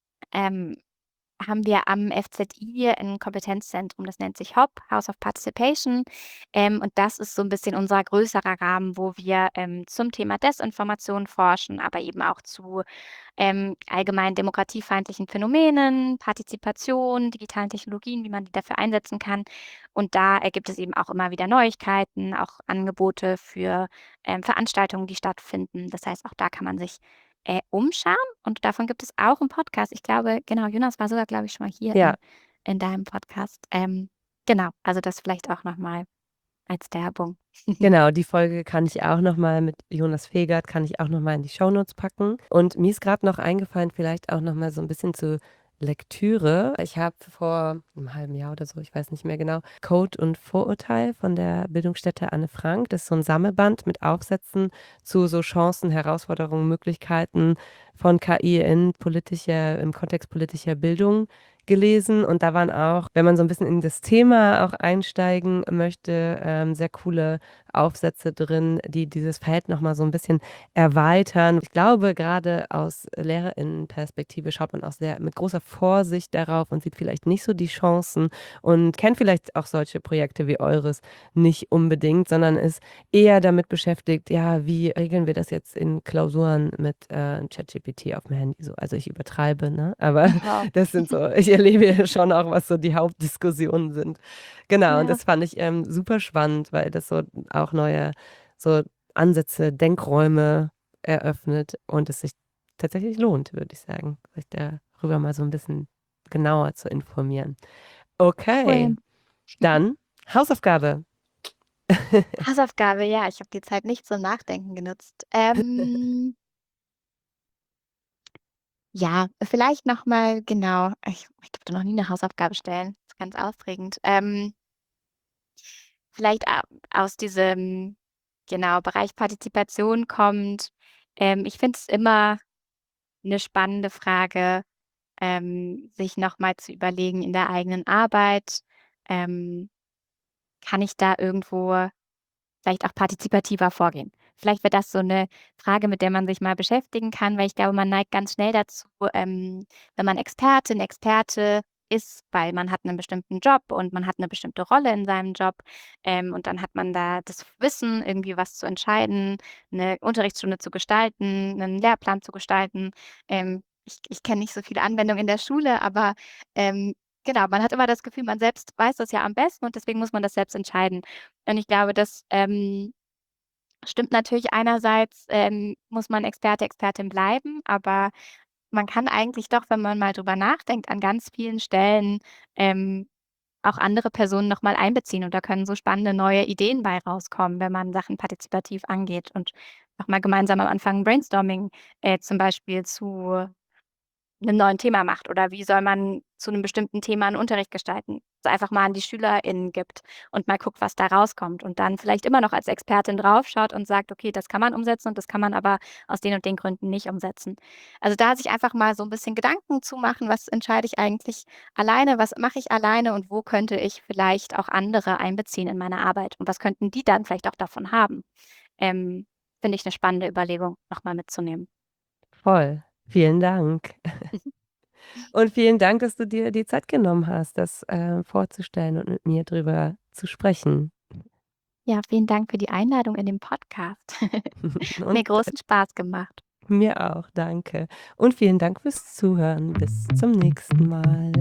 ähm, haben wir am F Z I ein Kompetenzzentrum, das nennt sich H O P, House of Participation. Ähm, und das ist so ein bisschen unser größerer Rahmen, wo wir ähm, zum Thema Desinformation forschen, aber eben auch zu ähm, allgemein demokratiefeindlichen Phänomenen, Partizipation, digitalen Technologien, wie man die dafür einsetzen kann. Und da ergibt es eben auch immer wieder Neuigkeiten, auch Angebote für ähm, Veranstaltungen, die stattfinden. Das heißt, auch da kann man sich äh, umschauen. Und davon gibt es auch einen Podcast. Ich glaube, genau, Jonas war sogar, glaube ich, schon mal hier Ja. in, in deinem Podcast. Ähm, genau, also das vielleicht auch nochmal als Werbung. Genau, die Folge kann ich auch noch mal mit Jonas Fegert kann ich auch noch mal in die Shownotes packen. Und mir ist gerade noch eingefallen, vielleicht auch noch mal so ein bisschen zu Lektüre. Ich habe vor einem halben Jahr oder so, ich weiß nicht mehr genau, Code und Vorurteil von der Bildungsstätte Anne Frank. Das ist so ein Sammelband mit Aufsätzen zu so Chancen, Herausforderungen, Möglichkeiten von K I in politischer, im Kontext politischer Bildung gelesen. Und da waren auch, wenn man so ein bisschen in das Thema auch einsteigen möchte, ähm, sehr coole Aufsätze drin, die dieses Feld noch mal so ein bisschen erweitern. Ich glaube, gerade aus LehrerInnenperspektive schaut man auch sehr mit großer Vorsicht darauf und sieht vielleicht nicht so die Chancen und kennt vielleicht auch solche Projekte wie eures nicht unbedingt, sondern ist eher damit beschäftigt, ja, wie regeln wir das jetzt in Klausuren mit äh, ChatGPT auf dem Handy so. Also ich übertreibe, ne? Aber Wow. das sind so, ich erlebe schon auch, was so die Hauptdiskussionen sind. Genau, und Ja. das fand ich ähm, super spannend, weil das so auch neue so Ansätze, Denkräume eröffnet und es sich tatsächlich lohnt, würde ich sagen, sich darüber mal so ein bisschen genauer zu informieren. Okay, Cool. dann Hausaufgabe. Hausaufgabe, ja, ich habe die Zeit nicht zum Nachdenken genutzt. Ähm, ja, vielleicht noch mal genau, ich ich durfte noch nie eine Hausaufgabe stellen. Das ist ganz aufregend. Ähm, vielleicht a aus diesem, genau, Bereich Partizipation kommt. Ähm, ich finde es immer eine spannende Frage, ähm, sich noch mal zu überlegen in der eigenen Arbeit, ähm, kann ich da irgendwo vielleicht auch partizipativer vorgehen. Vielleicht wäre das so 'ne Frage, mit der man sich mal beschäftigen kann, weil ich glaube, man neigt ganz schnell dazu, ähm, wenn man Expertin, Experte ist, weil man hat 'nen bestimmten Job und man hat 'ne bestimmte Rolle in seinem Job, ähm, und dann hat man da das Wissen, irgendwie was zu entscheiden, 'ne Unterrichtsstunde zu gestalten, 'nen Lehrplan zu gestalten. Ähm, ich ich kenne nicht so viele Anwendungen in der Schule, aber, ähm, genau, man hat immer das Gefühl, man selbst weiß das ja am besten und deswegen muss man das selbst entscheiden. Und ich glaube, das, ähm, stimmt natürlich einerseits, ähm, muss man Experte, Expertin bleiben, aber man kann eigentlich doch, wenn man mal drüber nachdenkt, an ganz vielen Stellen, ähm, auch andere Personen noch mal einbeziehen und da können so spannende neue Ideen bei rauskommen, wenn man Sachen partizipativ angeht und noch mal gemeinsam am Anfang 'n Brainstorming, äh, zum Beispiel zu 'nem neuen Thema macht oder wie soll man zu 'nem bestimmten Thema 'n Unterricht gestalten? Es einfach mal an die SchülerInnen gibt und mal guckt, was da rauskommt und dann vielleicht immer noch als Expertin draufschaut und sagt: „Okay, das kann man umsetzen und das kann man aber aus den und den Gründen nicht umsetzen.“ Also, da sich einfach mal so 'n bisschen Gedanken zu machen: „Was entscheide ich eigentlich alleine? Was mache ich alleine und wo könnte ich vielleicht auch andere einbeziehen in meine Arbeit und was könnten die dann vielleicht auch davon haben?“ Ähm, finde ich 'ne spannende Überlegung, noch mal mitzunehmen. Voll. Vielen Dank. Und vielen Dank, dass du dir die Zeit genommen hast, das, äh, vorzustellen und mit mir drüber zu sprechen. Ja, vielen Dank für die Einladung in den Podcast. Hat mir Und großen Spaß gemacht. mir auch, danke. Und vielen Dank fürs Zuhören. Bis zum nächsten Mal.